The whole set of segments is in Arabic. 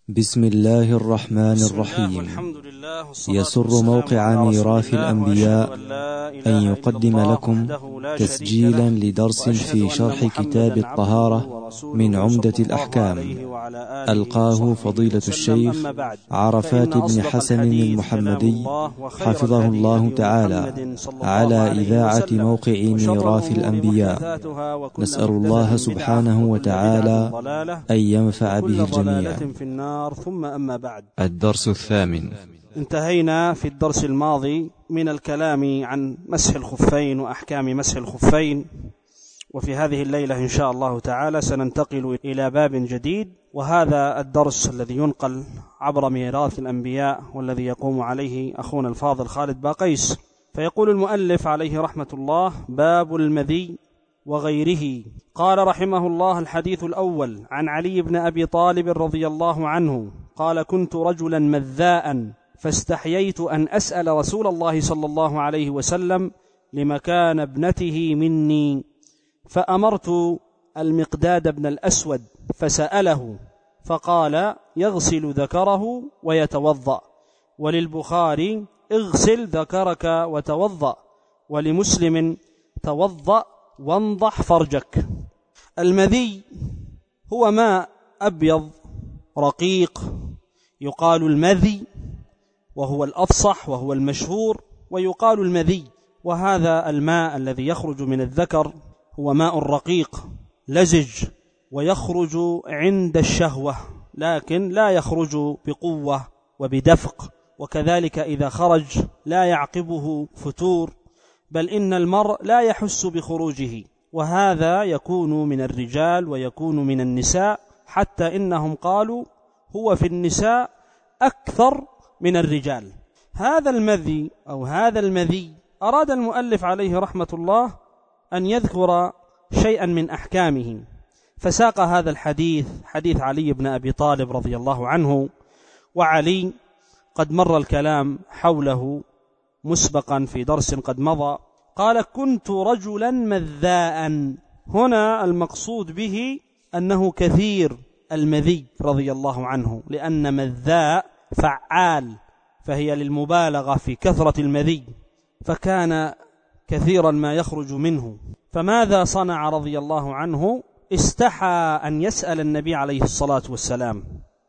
بسم الله الرحمن الرحيم. يسر موقع ميراث الأنبياء أن يقدم لكم تسجيلا لدرس في شرح كتاب الطهارة من عمدة الأحكام، ألقاه فضيلة الشيخ عرفات بن حسن المحمدي حفظه الله تعالى على إذاعة موقع ميراث الأنبياء. نسأل الله سبحانه وتعالى أن ينفع به الجميع. ثم أما بعد. الدرس الثامن. انتهينا في الدرس الماضي من الكلام عن مسح الخفين وأحكام مسح الخفين، وفي هذه الليلة إن شاء الله تعالى سننتقل إلى باب جديد، وهذا الدرس الذي ينقل عبر ميراث الأنبياء والذي يقوم عليه أخونا الفاضل خالد باقيس. فيقول المؤلف عليه رحمة الله: باب المذي وغيره. قال رحمه الله: الحديث الأول عن علي بن أبي طالب رضي الله عنه قال: كنت رجلا مذاء فاستحييت أن أسأل رسول الله صلى الله عليه وسلم لمكان ابنته مني، فأمرت المقداد بن الأسود فسأله فقال: يغسل ذكره ويتوضأ. وللبخاري: اغسل ذكرك وتوضأ. ولمسلم: توضأ وانضح فرجك. المذي هو ماء أبيض رقيق يقال المذي، وهو الأفصح وهو المشهور، ويقال المذي. وهذا الماء الذي يخرج من الذكر هو ماء رقيق لزج، ويخرج عند الشهوة، لكن لا يخرج بقوة وبدفق، وكذلك إذا خرج لا يعقبه فتور، بل إن المرء لا يحس بخروجه. وهذا يكون من الرجال ويكون من النساء، حتى إنهم قالوا هو في النساء أكثر من الرجال. هذا المذي أو هذا المذي أراد المؤلف عليه رحمة الله أن يذكر شيئا من أحكامه، فساق هذا الحديث، حديث علي بن أبي طالب رضي الله عنه، وعلي قد مر الكلام حوله مسبقا في درس قد مضى. قال: كنت رجلا مذاء. هنا المقصود به أنه كثير المذي رضي الله عنه، لأن مذاء فعال، فهي للمبالغة في كثرة المذي، فكان كثيرا ما يخرج منه. فماذا صنع رضي الله عنه؟ استحى أن يسأل النبي عليه الصلاة والسلام،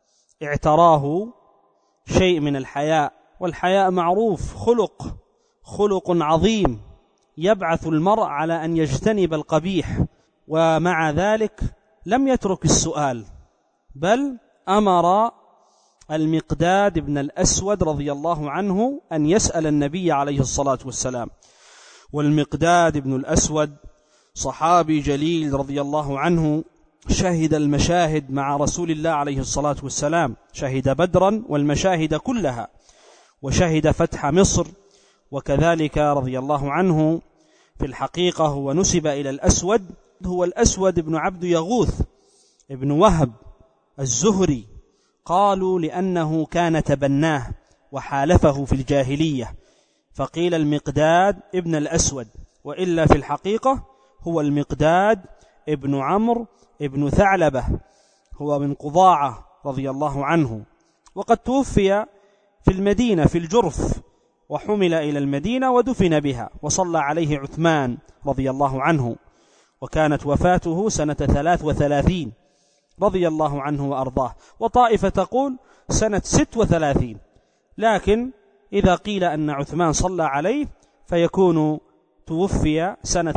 اعتراه شيء من الحياء، والحياء معروف خلق عظيم يبعث المرء على أن يجتنب القبيح، ومع ذلك لم يترك السؤال، بل أمر المقداد بن الأسود رضي الله عنه أن يسأل النبي عليه الصلاة والسلام. والمقداد بن الأسود صحابي جليل رضي الله عنه، شهد المشاهد مع رسول الله عليه الصلاة والسلام، شهد بدرا والمشاهد كلها، وشهد فتح مصر. وكذلك رضي الله عنه في الحقيقة هو نسب إلى الأسود، هو الأسود بن عبد يغوث ابن وهب الزهري، قالوا لأنه كان تبناه وحالفه في الجاهلية، فقيل المقداد ابن الأسود، وإلا في الحقيقة هو المقداد ابن عمرو ابن ثعلبة، هو من قضاعة رضي الله عنه، وقد توفي في المدينة في الجرف، وحمل إلى المدينة ودفن بها، وصلى عليه عثمان رضي الله عنه، وكانت وفاته سنة 33 رضي الله عنه وأرضاه، وطائفة تقول سنة 36، لكن إذا قيل أن عثمان صلى عليه فيكون توفي سنة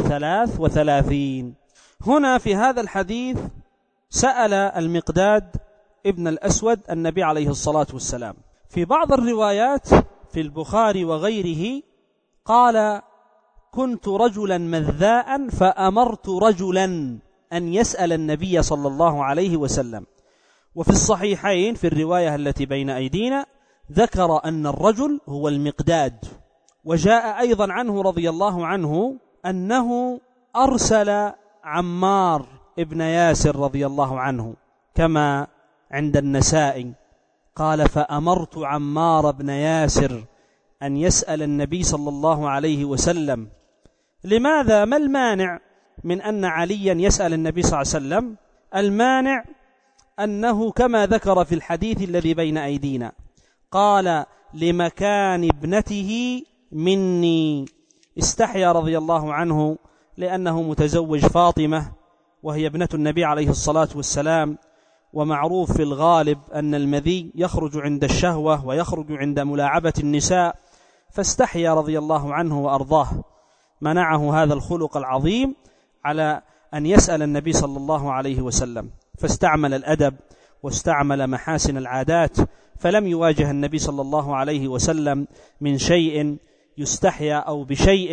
33. هنا في هذا الحديث سأل المقداد ابن الأسود النبي عليه الصلاة والسلام. في بعض الروايات في البخاري وغيره قال: كنت رجلا مذاء فأمرت رجلا أن يسأل النبي صلى الله عليه وسلم. وفي الصحيحين في الرواية التي بين أيدينا ذكر أن الرجل هو المقداد. وجاء أيضا عنه رضي الله عنه أنه أرسل عمار ابن ياسر رضي الله عنه، كما عند النسائي، قال: فأمرت عمار بن ياسر أن يسأل النبي صلى الله عليه وسلم. لماذا؟ ما المانع من أن عليا يسأل النبي صلى الله عليه وسلم؟ المانع أنه كما ذكر في الحديث الذي بين أيدينا، قال لمكان ابنته مني. استحيا رضي الله عنه لأنه متزوج فاطمة وهي ابنة النبي عليه الصلاة والسلام، ومعروف في الغالب أن المذي يخرج عند الشهوة ويخرج عند ملاعبة النساء، فاستحيا رضي الله عنه وأرضاه، منعه هذا الخلق العظيم على أن يسأل النبي صلى الله عليه وسلم، فاستعمل الأدب واستعمل محاسن العادات، فلم يواجه النبي صلى الله عليه وسلم من شيء يستحيا أو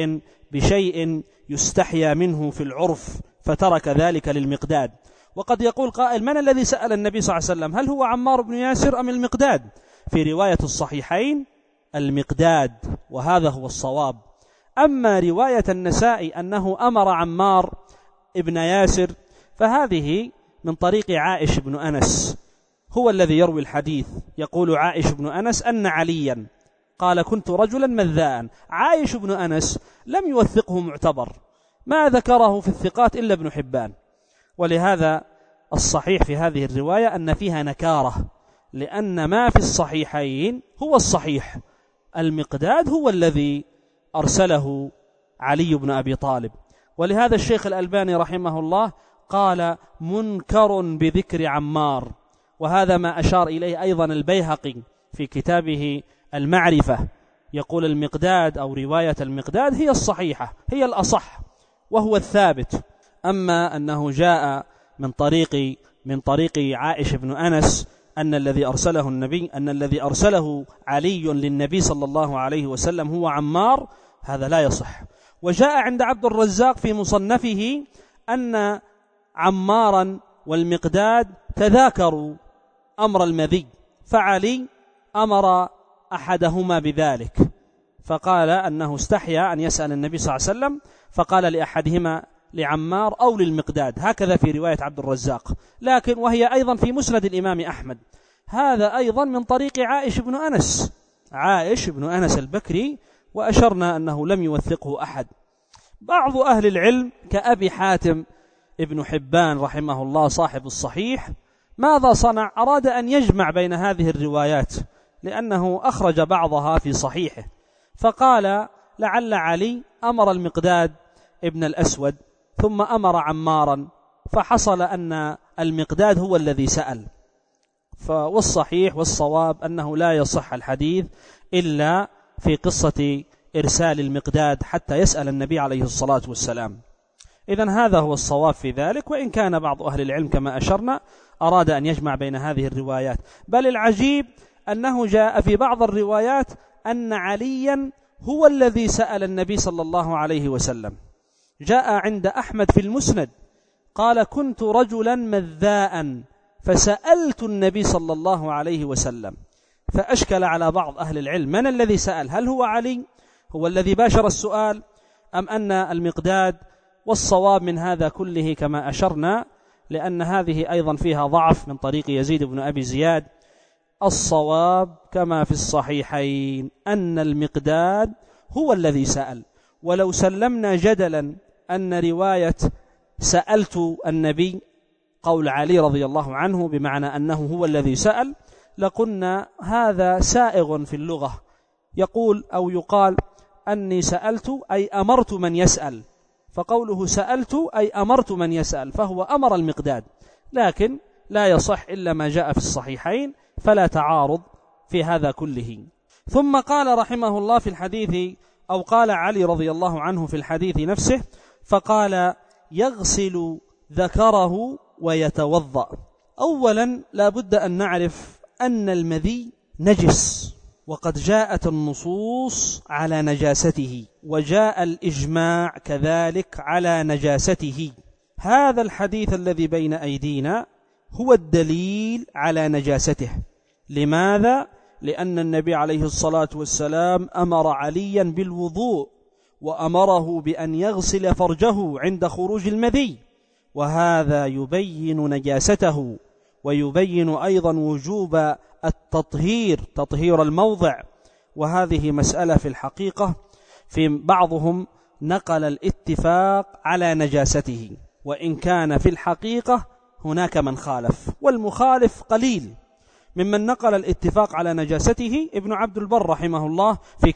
بشيء يستحيا منه في العرف، فترك ذلك للمقداد. وقد يقول قائل: من الذي سأل النبي صلى الله عليه وسلم؟ هل هو عمار بن ياسر أم المقداد؟ في رواية الصحيحين المقداد، وهذا هو الصواب. أما رواية النسائي أنه أمر عمار ابن ياسر فهذه من طريق عائش بن أنس، هو الذي يروي الحديث. يقول عائش بن أنس أن عليا قال: كنت رجلا مذاء. عائش بن أنس لم يوثقه معتبر، ما ذكره في الثقات إلا ابن حبان، ولهذا الصحيح في هذه الرواية أن فيها نكارة، لأن ما في الصحيحين هو الصحيح. المقداد هو الذي أرسله علي بن أبي طالب، ولهذا الشيخ الألباني رحمه الله قال: منكر بذكر عمار، وهذا ما أشار إليه أيضا البيهقي في كتابه المعرفة، يقول المقداد أو رواية المقداد هي الصحيحة، هي الأصح وهو الثابت. أما أنه جاء من طريق عائش بن أنس أن الذي أرسله علي للنبي صلى الله عليه وسلم هو عمار، هذا لا يصح. وجاء عند عبد الرزاق في مصنفه أن عمارا والمقداد تذاكروا أمر المذي، فعلي أمر أحدهما بذلك، فقال أنه استحيا أن يسأل النبي صلى الله عليه وسلم، فقال لأحدهما لعمار أو للمقداد، هكذا في رواية عبد الرزاق، لكن وهي أيضا في مسند الإمام أحمد. هذا أيضا من طريق عائش بن أنس البكري، وأشرنا أنه لم يوثقه أحد. بعض أهل العلم كأبي حاتم ابن حبان رحمه الله صاحب الصحيح، ماذا صنع؟ أراد أن يجمع بين هذه الروايات، لأنه أخرج بعضها في صحيحه، فقال: لعل علي أمر المقداد ابن الأسود ثم أمر عمارا، فحصل أن المقداد هو الذي سأل. والصحيح والصواب أنه لا يصح الحديث إلا في قصة إرسال المقداد حتى يسأل النبي عليه الصلاة والسلام. إذن هذا هو الصواب في ذلك، وإن كان بعض أهل العلم كما أشرنا أراد أن يجمع بين هذه الروايات. بل العجيب أنه جاء في بعض الروايات أن عليا هو الذي سأل النبي صلى الله عليه وسلم. جاء عند أحمد في المسند قال: كنت رجلا مذاء فسألت النبي صلى الله عليه وسلم. فأشكل على بعض أهل العلم من الذي سأل؟ هل هو علي هو الذي باشر السؤال أم أن المقداد؟ والصواب من هذا كله كما أشرنا، لأن هذه أيضا فيها ضعف من طريق يزيد بن أبي زياد. الصواب كما في الصحيحين أن المقداد هو الذي سأل. ولو سلمنا جدلا أن رواية سألت النبي قول علي رضي الله عنه بمعنى أنه هو الذي سأل، لقلنا هذا سائغ في اللغة، يقول أو يقال أني سألت أي أمرت من يسأل، فقوله سألت أي أمرت من يسأل، فهو أمر المقداد، لكن لا يصح إلا ما جاء في الصحيحين، فلا تعارض في هذا كله. ثم قال رحمه الله في الحديث، أو قال علي رضي الله عنه في الحديث نفسه، فقال: يغسل ذكره ويتوضأ. أولا لا بد أن نعرف أن المذي نجس، وقد جاءت النصوص على نجاسته، وجاء الإجماع كذلك على نجاسته. هذا الحديث الذي بين أيدينا هو الدليل على نجاسته. لماذا؟ لأن النبي عليه الصلاة والسلام أمر عليا بالوضوء، وأمره بأن يغسل فرجه عند خروج المذي، وهذا يبين نجاسته، ويبين أيضا وجوب التطهير، تطهير الموضع. وهذه مسألة في الحقيقة في بعضهم نقل الاتفاق على نجاسته، وإن كان في الحقيقة هناك من خالف، والمخالف قليل. ممن نقل الاتفاق على نجاسته ابن عبد البر رحمه الله في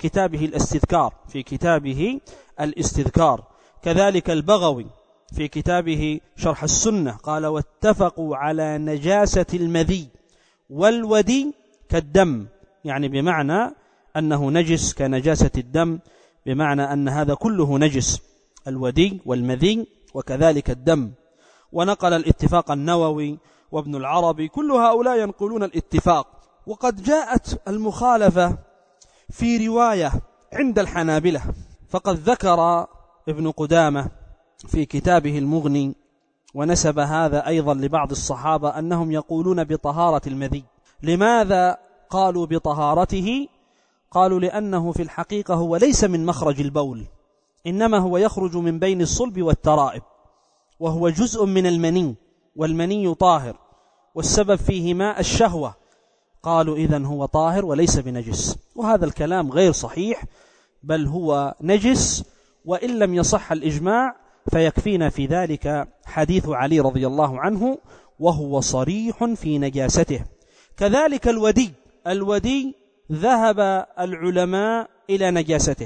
كتابه الاستذكار، كذلك البغوي في كتابه شرح السنة قال: واتفقوا على نجاسة المذي والودي كالدم، يعني بمعنى أنه نجس كنجاسة الدم، بمعنى أن هذا كله نجس، الودي والمذي وكذلك الدم. ونقل الاتفاق النووي وابن العربي، كل هؤلاء ينقلون الاتفاق. وقد جاءت المخالفة في رواية عند الحنابلة، فقد ذكر ابن قدامة في كتابه المغني ونسب هذا أيضا لبعض الصحابة أنهم يقولون بطهارة المذي. لماذا قالوا بطهارته؟ قالوا لأنه في الحقيقة هو ليس من مخرج البول، إنما هو يخرج من بين الصلب والترائب، وهو جزء من المني، والمني طاهر، والسبب فيه ماء الشهوة. قالوا إذن هو طاهر وليس بنجس، وهذا الكلام غير صحيح، بل هو نجس، وإن لم يصح الإجماع فيكفينا في ذلك حديث علي رضي الله عنه، وهو صريح في نجاسته. كذلك الودي ذهب العلماء إلى نجاسته،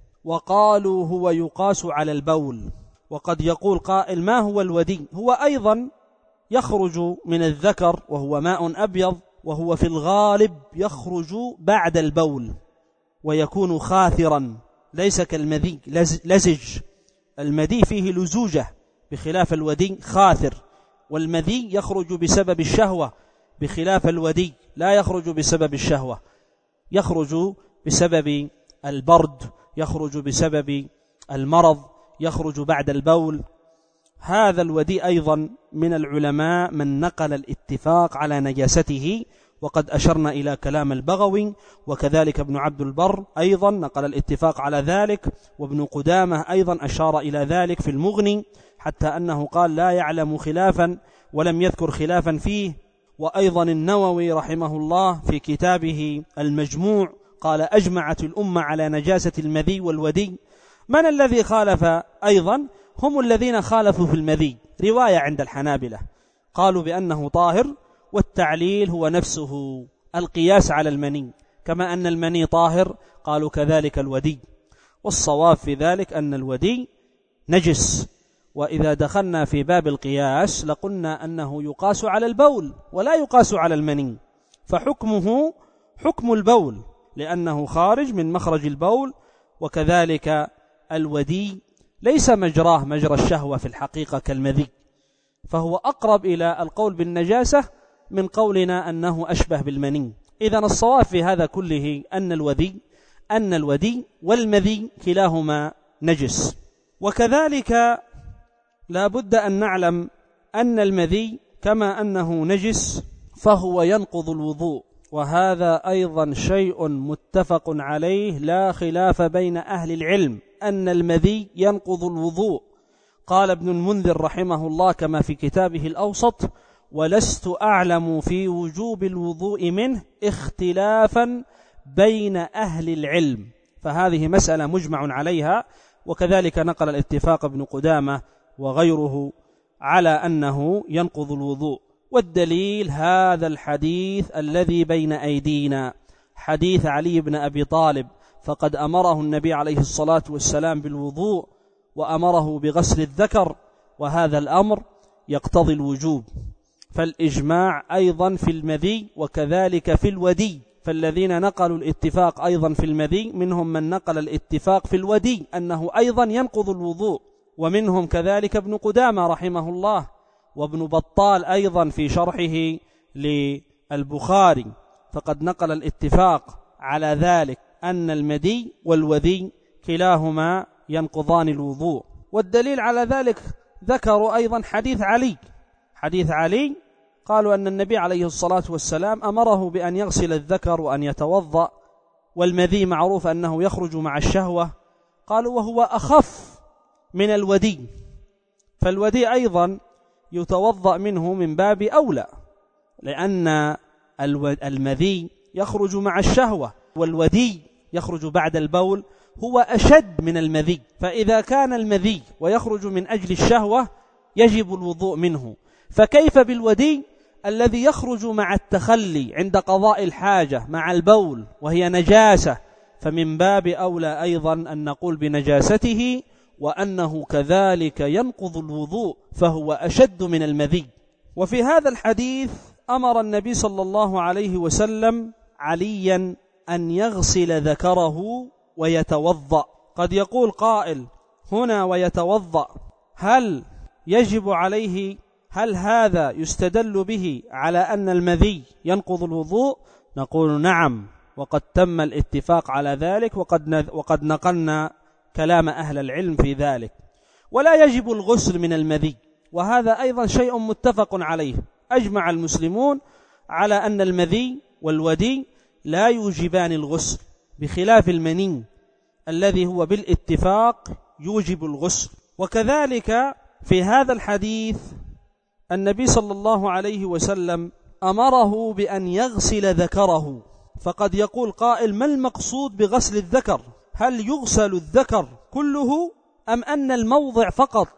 وقالوا هو يقاس على البول. وقد يقول قائل: ما هو الودي؟ هو أيضا يخرج من الذكر، وهو ماء أبيض، وهو في الغالب يخرج بعد البول ويكون خاثرا، ليس كالمذي لزج. المذي فيه لزوجة بخلاف الودي خاثر، والمذي يخرج بسبب الشهوة بخلاف الودي لا يخرج بسبب الشهوة، يخرج بسبب البرد، يخرج بسبب المرض، يخرج بعد البول. هذا الودي أيضا من العلماء من نقل الاتفاق على نجاسته، وقد أشرنا إلى كلام البغوي، وكذلك ابن عبد البر أيضا نقل الاتفاق على ذلك، وابن قدامة أيضا أشار إلى ذلك في المغني، حتى أنه قال: لا يعلم خلافا، ولم يذكر خلافا فيه. وأيضا النووي رحمه الله في كتابه المجموع قال: أجمعت الأمة على نجاسة المذي والودي. من الذي خالف أيضا؟ هم الذين خالفوا في المذي، رواية عند الحنابلة قالوا بأنه طاهر، والتعليل هو نفسه القياس على المني، كما أن المني طاهر قالوا كذلك الودي. والصواب في ذلك أن الودي نجس. وإذا دخلنا في باب القياس لقلنا أنه يقاس على البول ولا يقاس على المني، فحكمه حكم البول لأنه خارج من مخرج البول. وكذلك الودي ليس مجراه مجرى الشهوة في الحقيقة كالمذي، فهو أقرب إلى القول بالنجاسة من قولنا أنه أشبه بالمني. إذن الصواب في هذا كله أن الودي والمذي كلاهما نجس. وكذلك لا بد أن نعلم أن المذي كما أنه نجس فهو ينقض الوضوء، وهذا أيضا شيء متفق عليه لا خلاف بين أهل العلم، أن المذي ينقض الوضوء. قال ابن المنذر رحمه الله كما في كتابه الأوسط: ولست أعلم في وجوب الوضوء منه اختلافا بين أهل العلم، فهذه مسألة مجمع عليها. وكذلك نقل الاتفاق ابن قدامة وغيره على أنه ينقض الوضوء. والدليل هذا الحديث الذي بين أيدينا، حديث علي بن أبي طالب، فقد أمره النبي عليه الصلاة والسلام بالوضوء وأمره بغسل الذكر، وهذا الأمر يقتضي الوجوب. فالإجماع أيضا في المذي وكذلك في الودي، فالذين نقلوا الاتفاق أيضا في المذي منهم من نقل الاتفاق في الودي أنه أيضا ينقض الوضوء، ومنهم كذلك ابن قدامة رحمه الله، وابن بطال أيضا في شرحه للبخاري، فقد نقل الاتفاق على ذلك أن المذي والودي كلاهما ينقضان الوضوء. والدليل على ذلك ذكروا أيضا حديث علي قالوا أن النبي عليه الصلاة والسلام أمره بأن يغسل الذكر وأن يتوضأ، والمذي معروف أنه يخرج مع الشهوة، قالوا وهو أخف من الودي، فالودي أيضا يتوضأ منه من باب أولى، لأن المذي يخرج مع الشهوة والودي يخرج بعد البول، هو أشد من المذي. فإذا كان المذي ويخرج من أجل الشهوة يجب الوضوء منه، فكيف بالودي الذي يخرج مع التخلي عند قضاء الحاجة مع البول وهي نجاسة؟ فمن باب أولى أيضا أن نقول بنجاسته، وأنه كذلك ينقض الوضوء فهو أشد من المذي. وفي هذا الحديث أمر النبي صلى الله عليه وسلم عليا أن يغسل ذكره ويتوضأ. قد يقول قائل هنا ويتوضأ، هل يجب عليه، هل هذا يستدل به على أن المذي ينقض الوضوء؟ نقول نعم، وقد تم الاتفاق على ذلك، وقد نقلنا كلام أهل العلم في ذلك. ولا يجب الغسل من المذي، وهذا أيضا شيء متفق عليه، أجمع المسلمون على أن المذي والودي لا يوجبان الغسل، بخلاف المني الذي هو بالاتفاق يوجب الغسل. وكذلك في هذا الحديث النبي صلى الله عليه وسلم أمره بأن يغسل ذكره. فقد يقول قائل ما المقصود بغسل الذكر؟ هل يغسل الذكر كله أم أن الموضع فقط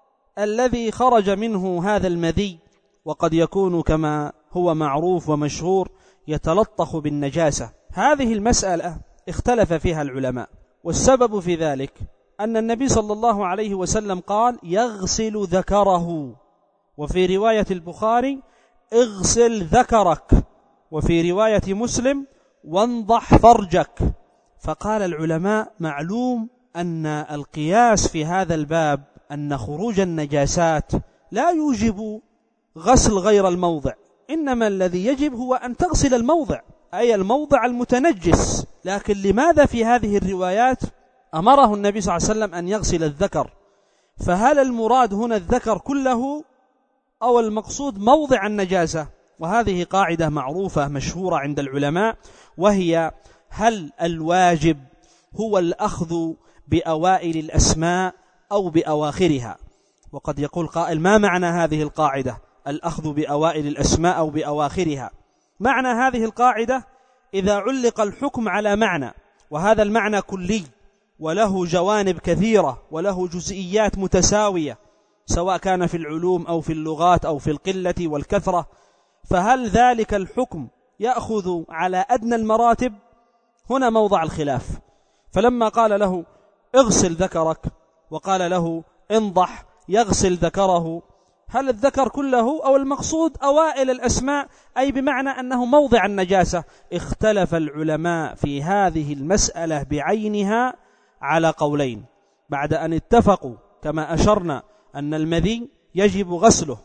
الذي خرج منه هذا المذي؟ وقد يكون كما هو معروف ومشهور يتلطخ بالنجاسة. هذه المسألة اختلف فيها العلماء، والسبب في ذلك أن النبي صلى الله عليه وسلم قال يغسل ذكره، وفي رواية البخاري اغسل ذكرك، وفي رواية مسلم وانضح فرجك. فقال العلماء معلوم أن القياس في هذا الباب أن خروج النجاسات لا يوجب غسل غير الموضع، إنما الذي يجب هو أن تغسل الموضع، أي الموضع المتنجس. لكن لماذا في هذه الروايات أمره النبي صلى الله عليه وسلم أن يغسل الذكر؟ فهل المراد هنا الذكر كله أو المقصود موضع النجاسة؟ وهذه قاعدة معروفة مشهورة عند العلماء، وهي هل الواجب هو الأخذ بأوائل الأسماء أو بأواخرها؟ وقد يقول قائل ما معنى هذه القاعدة الأخذ بأوائل الأسماء أو بأواخرها؟ معنى هذه القاعدة إذا علق الحكم على معنى، وهذا المعنى كلي وله جوانب كثيرة وله جزئيات متساوية، سواء كان في العلوم أو في اللغات أو في القلة والكثرة، فهل ذلك الحكم يأخذ على أدنى المراتب؟ هنا موضع الخلاف. فلما قال له اغسل ذكرك وقال له انضح يغسل ذكره، هل الذكر كله أو المقصود أوائل الأسماء، أي بمعنى أنه موضع النجاسة؟ اختلف العلماء في هذه المسألة بعينها على قولين، بعد أن اتفقوا كما أشرنا أن المذي يجب غسله،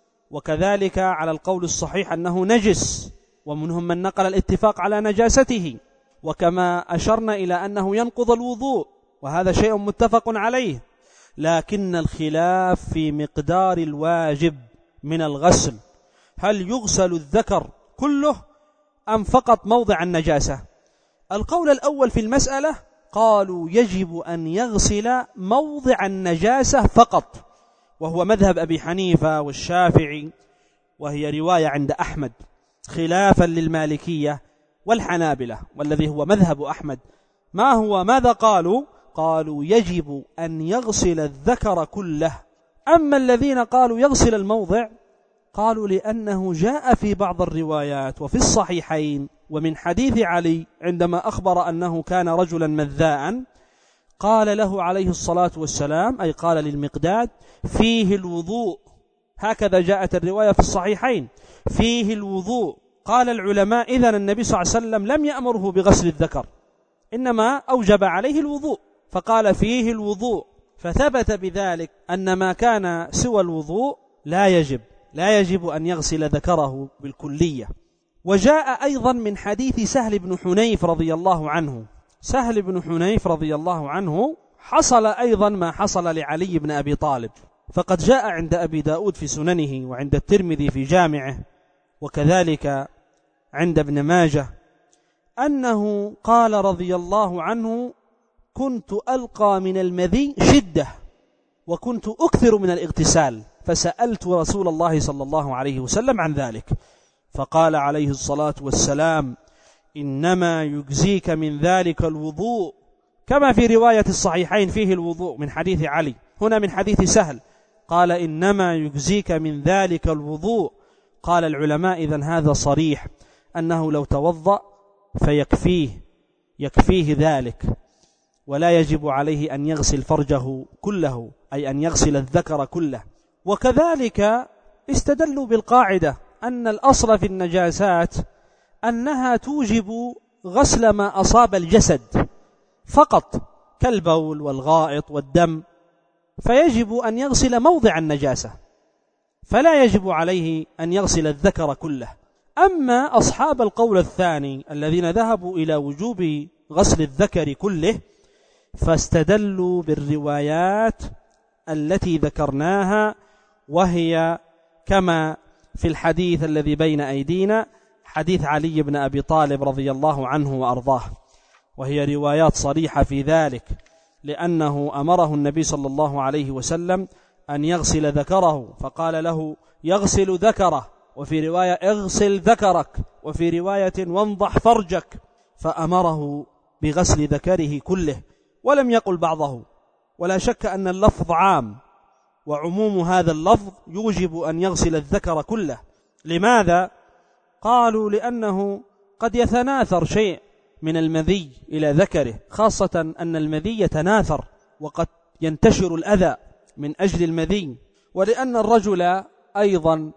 وكذلك على القول الصحيح أنه نجس، ومنهم من نقل الاتفاق على نجاسته، وكما أشرنا إلى أنه ينقض الوضوء، وهذا شيء متفق عليه. لكن الخلاف في مقدار الواجب من الغسل، هل يغسل الذكر كله أم فقط موضع النجاسة؟ القول الأول في المسألة قالوا يجب أن يغسل موضع النجاسة فقط، وهو مذهب أبي حنيفة والشافعي، وهي رواية عند أحمد، خلافا للمالكية والحنابلة، والذي هو مذهب أحمد. ماذا قالوا؟ قالوا يجب أن يغسل الذكر كله. أما الذين قالوا يغسل الموضع قالوا لأنه جاء في بعض الروايات وفي الصحيحين ومن حديث علي عندما أخبر أنه كان رجلا مذاء، قال له عليه الصلاة والسلام، أي قال للمقداد فيه الوضوء، هكذا جاءت الرواية في الصحيحين فيه الوضوء. قال العلماء إذن النبي صلى الله عليه وسلم لم يأمره بغسل الذكر، إنما أوجب عليه الوضوء، فقال فيه الوضوء، فثبت بذلك أن ما كان سوى الوضوء لا يجب أن يغسل ذكره بالكلية. وجاء أيضا من حديث سهل بن حنيف رضي الله عنه، سهل بن حنيف رضي الله عنه حصل أيضا ما حصل لعلي بن أبي طالب، فقد جاء عند أبي داود في سننه وعند الترمذي في جامعه وكذلك عند ابن ماجه أنه قال رضي الله عنه كنت ألقى من المذي شدة وكنت أكثر من الاغتسال، فسألت رسول الله صلى الله عليه وسلم عن ذلك، فقال عليه الصلاة والسلام إنما يجزيك من ذلك الوضوء، كما في رواية الصحيحين فيه الوضوء من حديث علي، هنا من حديث سهل قال إنما يجزيك من ذلك الوضوء. قال العلماء إذن هذا صريح أنه لو توضأ يكفيه ذلك، ولا يجب عليه أن يغسل فرجه كله، أي أن يغسل الذكر كله. وكذلك استدلوا بالقاعدة أن الأصل في النجاسات أنها توجب غسل ما أصاب الجسد فقط كالبول والغائط والدم، فيجب أن يغسل موضع النجاسة، فلا يجب عليه أن يغسل الذكر كله. أما أصحاب القول الثاني الذين ذهبوا إلى وجوب غسل الذكر كله فاستدلوا بالروايات التي ذكرناها، وهي كما في الحديث الذي بين أيدينا، حديث علي بن أبي طالب رضي الله عنه وأرضاه، وهي روايات صريحة في ذلك، لأنه أمره النبي صلى الله عليه وسلم أن يغسل ذكره، فقال له يغسل ذكره، وفي رواية اغسل ذكرك، وفي رواية وانضح فرجك، فأمره بغسل ذكره كله ولم يقل بعضه. ولا شك أن اللفظ عام، وعموم هذا اللفظ يوجب أن يغسل الذكر كله. لماذا؟ قالوا لأنه قد يتناثر شيء من المذي إلى ذكره، خاصة أن المذي يتناثر وقد ينتشر الأذى من أجل المذي، ولأن الرجل أيضا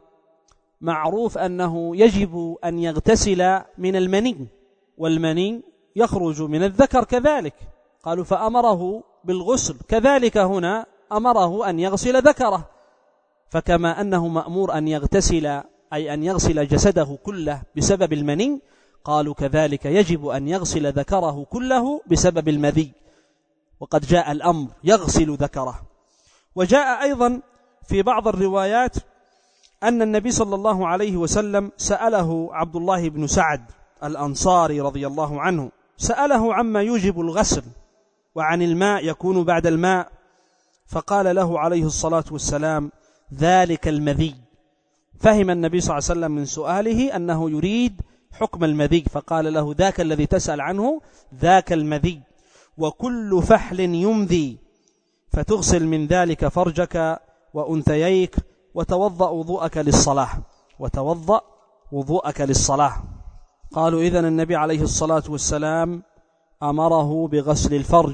معروف أنه يجب أن يغتسل من المني، والمني يخرج من الذكر كذلك. قالوا فأمره بالغسل، كذلك هنا أمره أن يغسل ذكره، فكما أنه مأمور أن يغتسل أي أن يغسل جسده كله بسبب المني، قالوا كذلك يجب أن يغسل ذكره كله بسبب المذي، وقد جاء الأمر يغسل ذكره. وجاء أيضا في بعض الروايات أن النبي صلى الله عليه وسلم سأله عبد الله بن سعد الأنصاري رضي الله عنه، سأله عما يوجب الغسل وعن الماء يكون بعد الماء، فقال له عليه الصلاة والسلام ذلك المذي. فهم النبي صلى الله عليه وسلم من سؤاله أنه يريد حكم المذي، فقال له ذاك الذي تسأل عنه ذاك المذي، وكل فحل يمذي فتغسل من ذلك فرجك وأنثييك وتوضأ وضوءك للصلاة. قالوا إذن النبي عليه الصلاة والسلام أمره بغسل الفرج،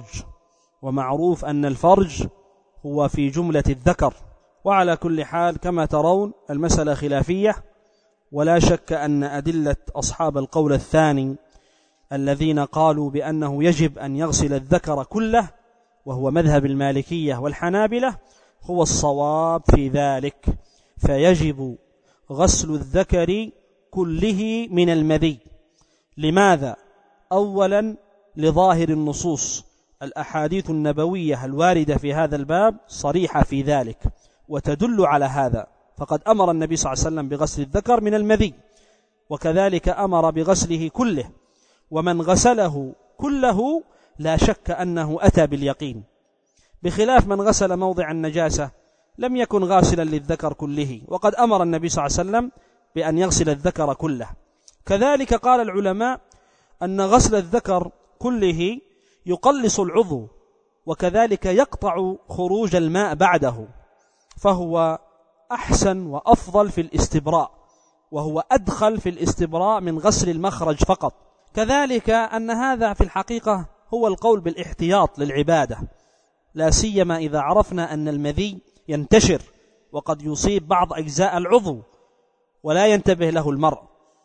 ومعروف أن الفرج هو في جملة الذكر. وعلى كل حال كما ترون المسألة خلافية، ولا شك أن أدلة أصحاب القول الثاني الذين قالوا بأنه يجب أن يغسل الذكر كله، وهو مذهب المالكية والحنابلة، هو الصواب في ذلك، فيجب غسل الذكر كله من المذي. لماذا؟ أولا لظاهر النصوص، الأحاديث النبوية الواردة في هذا الباب صريحة في ذلك وتدل على هذا، فقد أمر النبي صلى الله عليه وسلم بغسل الذكر من المذي، وكذلك أمر بغسله كله، ومن غسله كله لا شك أنه أتى باليقين، بخلاف من غسل موضع النجاسة لم يكن غاسلا للذكر كله، وقد أمر النبي صلى الله عليه وسلم بأن يغسل الذكر كله. كذلك قال العلماء أن غسل الذكر كله يقلص العضو، وكذلك يقطع خروج الماء بعده، فهو أحسن وأفضل في الاستبراء، وهو أدخل في الاستبراء من غسل المخرج فقط. كذلك أن هذا في الحقيقة هو القول بالاحتياط للعبادة، لا سيما إذا عرفنا أن المذي ينتشر وقد يصيب بعض أجزاء العضو ولا ينتبه له المرء،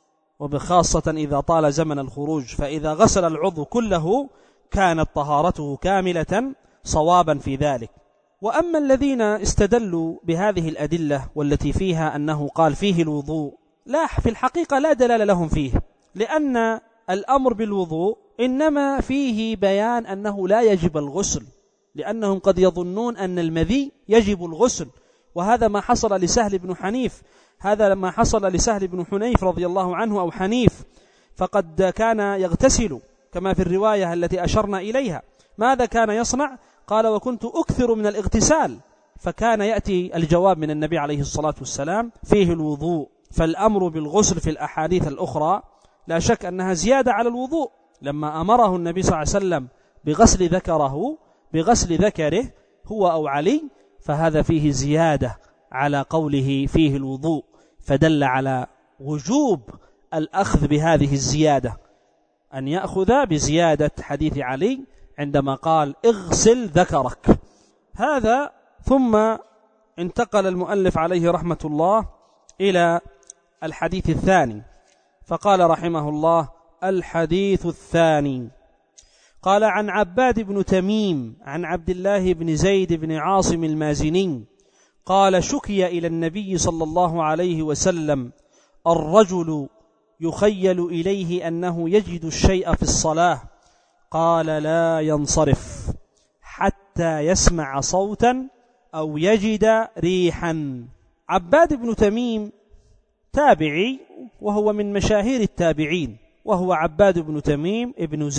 وبخاصة إذا طال زمن الخروج، فإذا غسل العضو كله كانت طهارته كاملة صوابا في ذلك. وأما الذين استدلوا بهذه الأدلة والتي فيها أنه قال فيه الوضوء، لا، في الحقيقة لا دلالة لهم فيه، لأن الأمر بالوضوء إنما فيه بيان أنه لا يجب الغسل، لأنهم قد يظنون أن المذي يجب الغسل، وهذا ما حصل لسهل بن حنيف، هذا ما حصل لسهل بن حنيف رضي الله عنه أو حنيف، فقد كان يغتسل كما في الرواية التي أشرنا إليها. ماذا كان يصنع؟ قال وكنت أكثر من الاغتسال، فكان يأتي الجواب من النبي عليه الصلاة والسلام فيه الوضوء. فالأمر بالغسل في الأحاديث الأخرى لا شك أنها زيادة على الوضوء، لما أمره النبي صلى الله عليه وسلم بغسل ذكره بغسل ذكره هو أو علي، فهذا فيه زيادة على قوله فيه الوضوء، فدل على وجوب الأخذ بهذه الزيادة، أن يأخذ بزيادة حديث علي عندما قال اغسل ذكرك. هذا ثم انتقل المؤلف عليه رحمة الله إلى الحديث الثاني، فقال رحمه الله: الحديث الثاني قال: عن عباد بن تميم عن عبد الله بن زيد بن عاصم المازني قال: شكي إلى النبي صلى الله عليه وسلم الرجل يخيل إليه أنه يجد الشيء في الصلاة، قال: لا ينصرف حتى يسمع صوتا أو يجد ريحا. عباد بن تميم تابعي، وهو من مشاهير التابعين، وهو عباد بن تميم ابن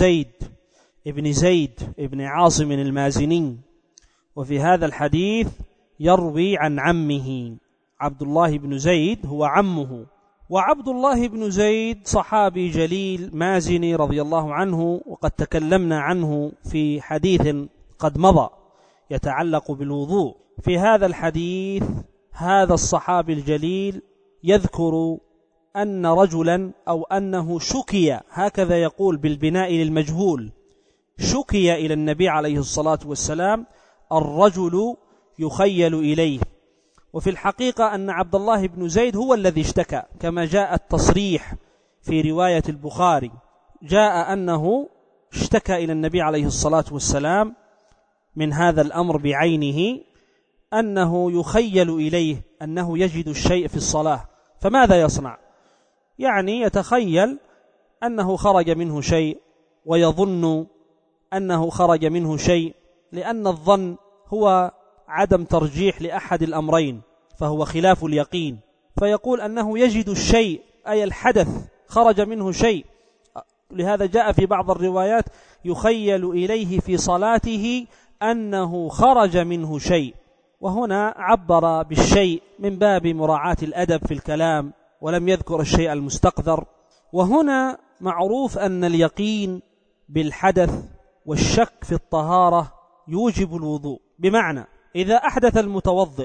زيد ابن عاصم المازني. وفي هذا الحديث يروي عن عمه عبد الله بن زيد، هو عمه. وعبد الله بن زيد صحابي جليل مازني رضي الله عنه، وقد تكلمنا عنه في حديث قد مضى يتعلق بالوضوء. في هذا الحديث هذا الصحابي الجليل يذكر أن رجلا أو أنه شكي، هكذا يقول بالبناء للمجهول، شكي إلى النبي عليه الصلاة والسلام الرجل يخيل إليه. وفي الحقيقة أن عبد الله بن زيد هو الذي اشتكى، كما جاء التصريح في رواية البخاري، جاء أنه اشتكى إلى النبي عليه الصلاة والسلام من هذا الأمر بعينه، أنه يخيل إليه أنه يجد الشيء في الصلاة، فماذا يصنع؟ يعني يتخيل أنه خرج منه شيء، ويظن أنه خرج منه شيء، لأن الظن هو عدم ترجيح لأحد الأمرين، فهو خلاف اليقين، فيقول أنه يجد الشيء أي الحدث خرج منه شيء. لهذا جاء في بعض الروايات يخيل إليه في صلاته أنه خرج منه شيء، وهنا عبر بالشيء من باب مراعاة الأدب في الكلام، ولم يذكر الشيء المستقذر. وهنا معروف أن اليقين بالحدث والشك في الطهارة يوجب الوضوء، بمعنى إذا أحدث المتوضئ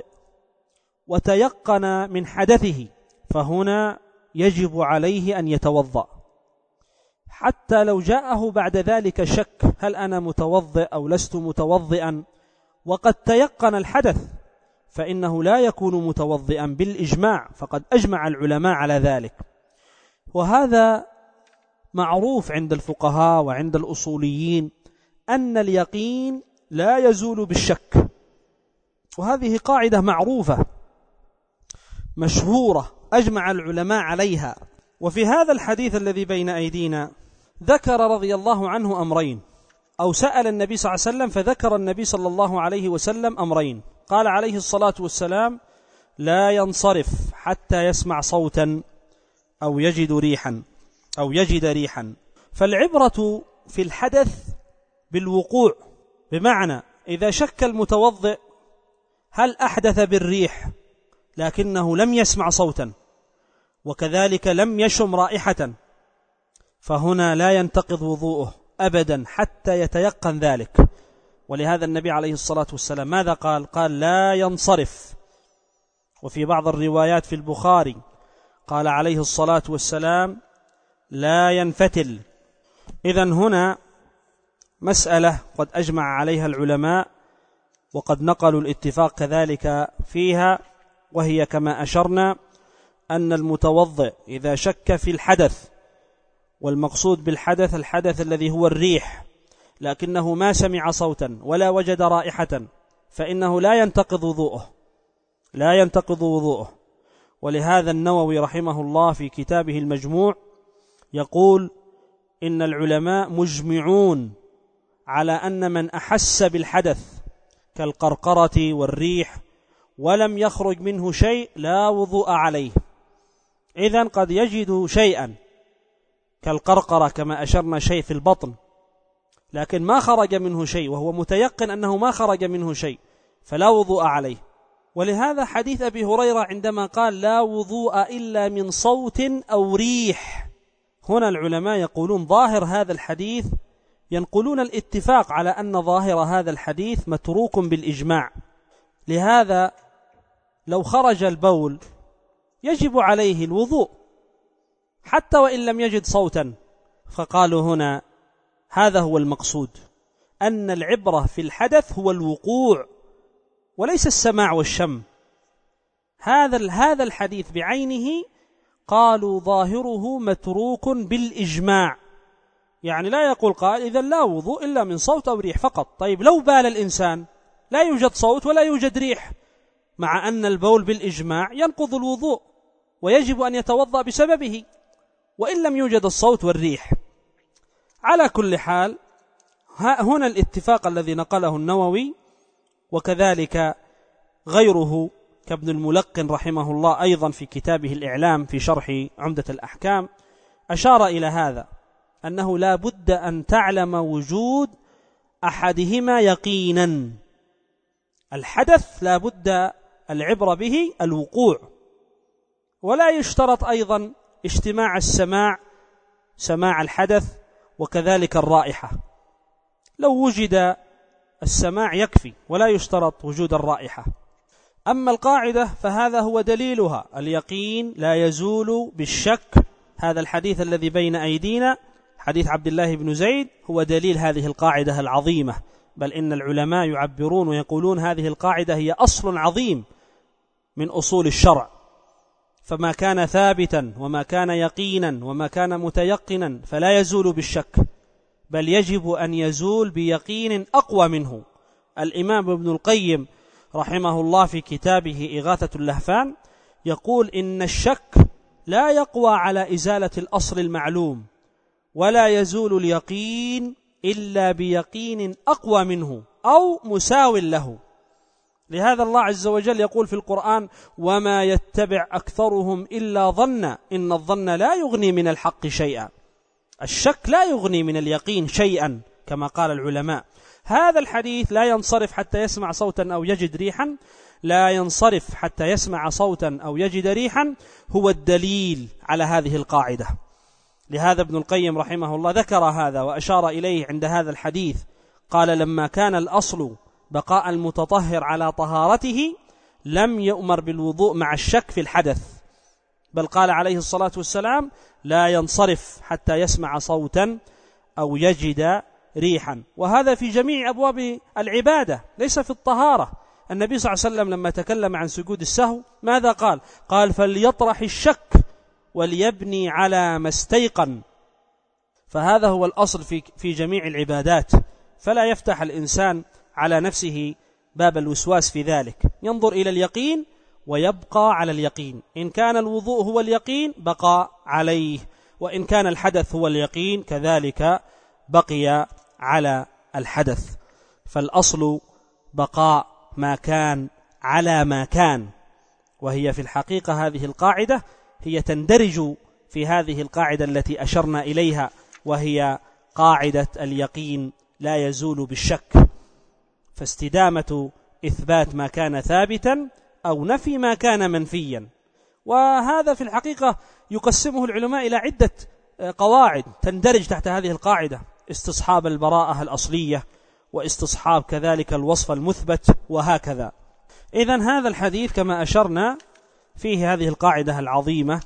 وتيقن من حدثه فهنا يجب عليه أن يتوضأ، حتى لو جاءه بعد ذلك شك هل أنا متوضئ أو لست متوضئا، وقد تيقن الحدث، فإنه لا يكون متوضئا بالإجماع، فقد أجمع العلماء على ذلك. وهذا معروف عند الفقهاء وعند الأصوليين أن اليقين لا يزول بالشك، وهذه قاعدة معروفة مشهورة أجمع العلماء عليها. وفي هذا الحديث الذي بين أيدينا ذكر رضي الله عنه أمرين، أو سأل النبي صلى الله عليه وسلم فذكر النبي صلى الله عليه وسلم أمرين، قال عليه الصلاة والسلام: لا ينصرف حتى يسمع صوتا أو يجد ريحا. فالعبرة في الحدث بالوقوع، بمعنى إذا شك المتوضئ هل أحدث بالريح لكنه لم يسمع صوتا، وكذلك لم يشم رائحة، فهنا لا ينتقض وضوءه أبدا حتى يتيقن ذلك. ولهذا النبي عليه الصلاة والسلام ماذا قال؟ قال: لا ينصرف. وفي بعض الروايات في البخاري قال عليه الصلاة والسلام: لا ينفتل. إذن هنا مسألة قد أجمع عليها العلماء، وقد نقلوا الاتفاق كذلك فيها، وهي كما أشرنا أن المتوضئ إذا شك في الحدث، والمقصود بالحدث الحدث الذي هو الريح، لكنه ما سمع صوتا ولا وجد رائحة، فإنه لا ينتقض وضوءه. ولهذا النووي رحمه الله في كتابه المجموع يقول: إن العلماء مجمعون على أن من أحس بالحدث كالقرقرة والريح ولم يخرج منه شيء لا وضوء عليه. إذن قد يجد شيئا كالقرقرة كما أشرنا، شيء في البطن، لكن ما خرج منه شيء، وهو متيقن أنه ما خرج منه شيء، فلا وضوء عليه. ولهذا حديث أبي هريرة عندما قال: لا وضوء إلا من صوت أو ريح، هنا العلماء يقولون ظاهر هذا الحديث، ينقلون الاتفاق على أن ظاهر هذا الحديث متروك بالإجماع، لهذا لو خرج البول يجب عليه الوضوء حتى وإن لم يجد صوتا. فقالوا هنا هذا هو المقصود، أن العبرة في الحدث هو الوقوع وليس السماع والشم. هذا الحديث بعينه قالوا ظاهره متروك بالإجماع، يعني لا يقول قائل إذن لا وضوء إلا من صوت أو ريح فقط. طيب لو بال الإنسان لا يوجد صوت ولا يوجد ريح، مع أن البول بالإجماع ينقض الوضوء ويجب أن يتوضأ بسببه وإن لم يوجد الصوت والريح. على كل حال هنا الاتفاق الذي نقله النووي وكذلك غيره كابن الملقن رحمه الله أيضا في كتابه الإعلام في شرح عمدة الأحكام أشار إلى هذا، أنه لا بد أن تعلم وجود أحدهما يقينا. الحدث لا بد العبرة به الوقوع، ولا يشترط أيضا اجتماع السماع، سماع الحدث وكذلك الرائحة. لو وجد السماع يكفي ولا يشترط وجود الرائحة. أما القاعدة فهذا هو دليلها، اليقين لا يزول بالشك. هذا الحديث الذي بين أيدينا حديث عبد الله بن زيد هو دليل هذه القاعدة العظيمة، بل إن العلماء يعبرون ويقولون هذه القاعدة هي أصل عظيم من أصول الشرع، فما كان ثابتا وما كان يقينا وما كان متيقنا فلا يزول بالشك، بل يجب أن يزول بيقين أقوى منه. الإمام ابن القيم رحمه الله في كتابه إغاثة اللهفان يقول إن الشك لا يقوى على إزالة الأصل المعلوم، ولا يزول اليقين إلا بيقين أقوى منه أو مساو له. لهذا الله عز وجل يقول في القرآن وما يتبع أكثرهم إلا ظنا إن الظن لا يغني من الحق شيئا. الشك لا يغني من اليقين شيئا كما قال العلماء. هذا الحديث لا ينصرف حتى يسمع صوتا أو يجد ريحا، لا ينصرف حتى يسمع صوتا أو يجد ريحا، هو الدليل على هذه القاعدة. لهذا ابن القيم رحمه الله ذكر هذا وأشار إليه عند هذا الحديث، قال لما كان الأصل بقاء المتطهر على طهارته لم يؤمر بالوضوء مع الشك في الحدث، بل قال عليه الصلاة والسلام لا ينصرف حتى يسمع صوتا أو يجد ريحا. وهذا في جميع أبواب العبادة ليس في الطهارة. النبي صلى الله عليه وسلم لما تكلم عن سجود السهو ماذا قال؟ قال فليطرح الشك وليبني على ما استيقن. فهذا هو الأصل في جميع العبادات، فلا يفتح الإنسان على نفسه باب الوسواس في ذلك، ينظر إلى اليقين ويبقى على اليقين. إن كان الوضوء هو اليقين بقى عليه، وإن كان الحدث هو اليقين كذلك بقي على الحدث. فالأصل بقاء ما كان على ما كان، وهي في الحقيقة هذه القاعدة هي تندرج في هذه القاعدة التي أشرنا إليها، وهي قاعدة اليقين لا يزول بالشك، فاستدامة إثبات ما كان ثابتا أو نفي ما كان منفيا. وهذا في الحقيقة يقسمه العلماء إلى عدة قواعد تندرج تحت هذه القاعدة: استصحاب البراءة الأصلية، واستصحاب كذلك الوصف المثبت، وهكذا. إذن هذا الحديث كما أشرنا فيه هذه القاعدة العظيمة.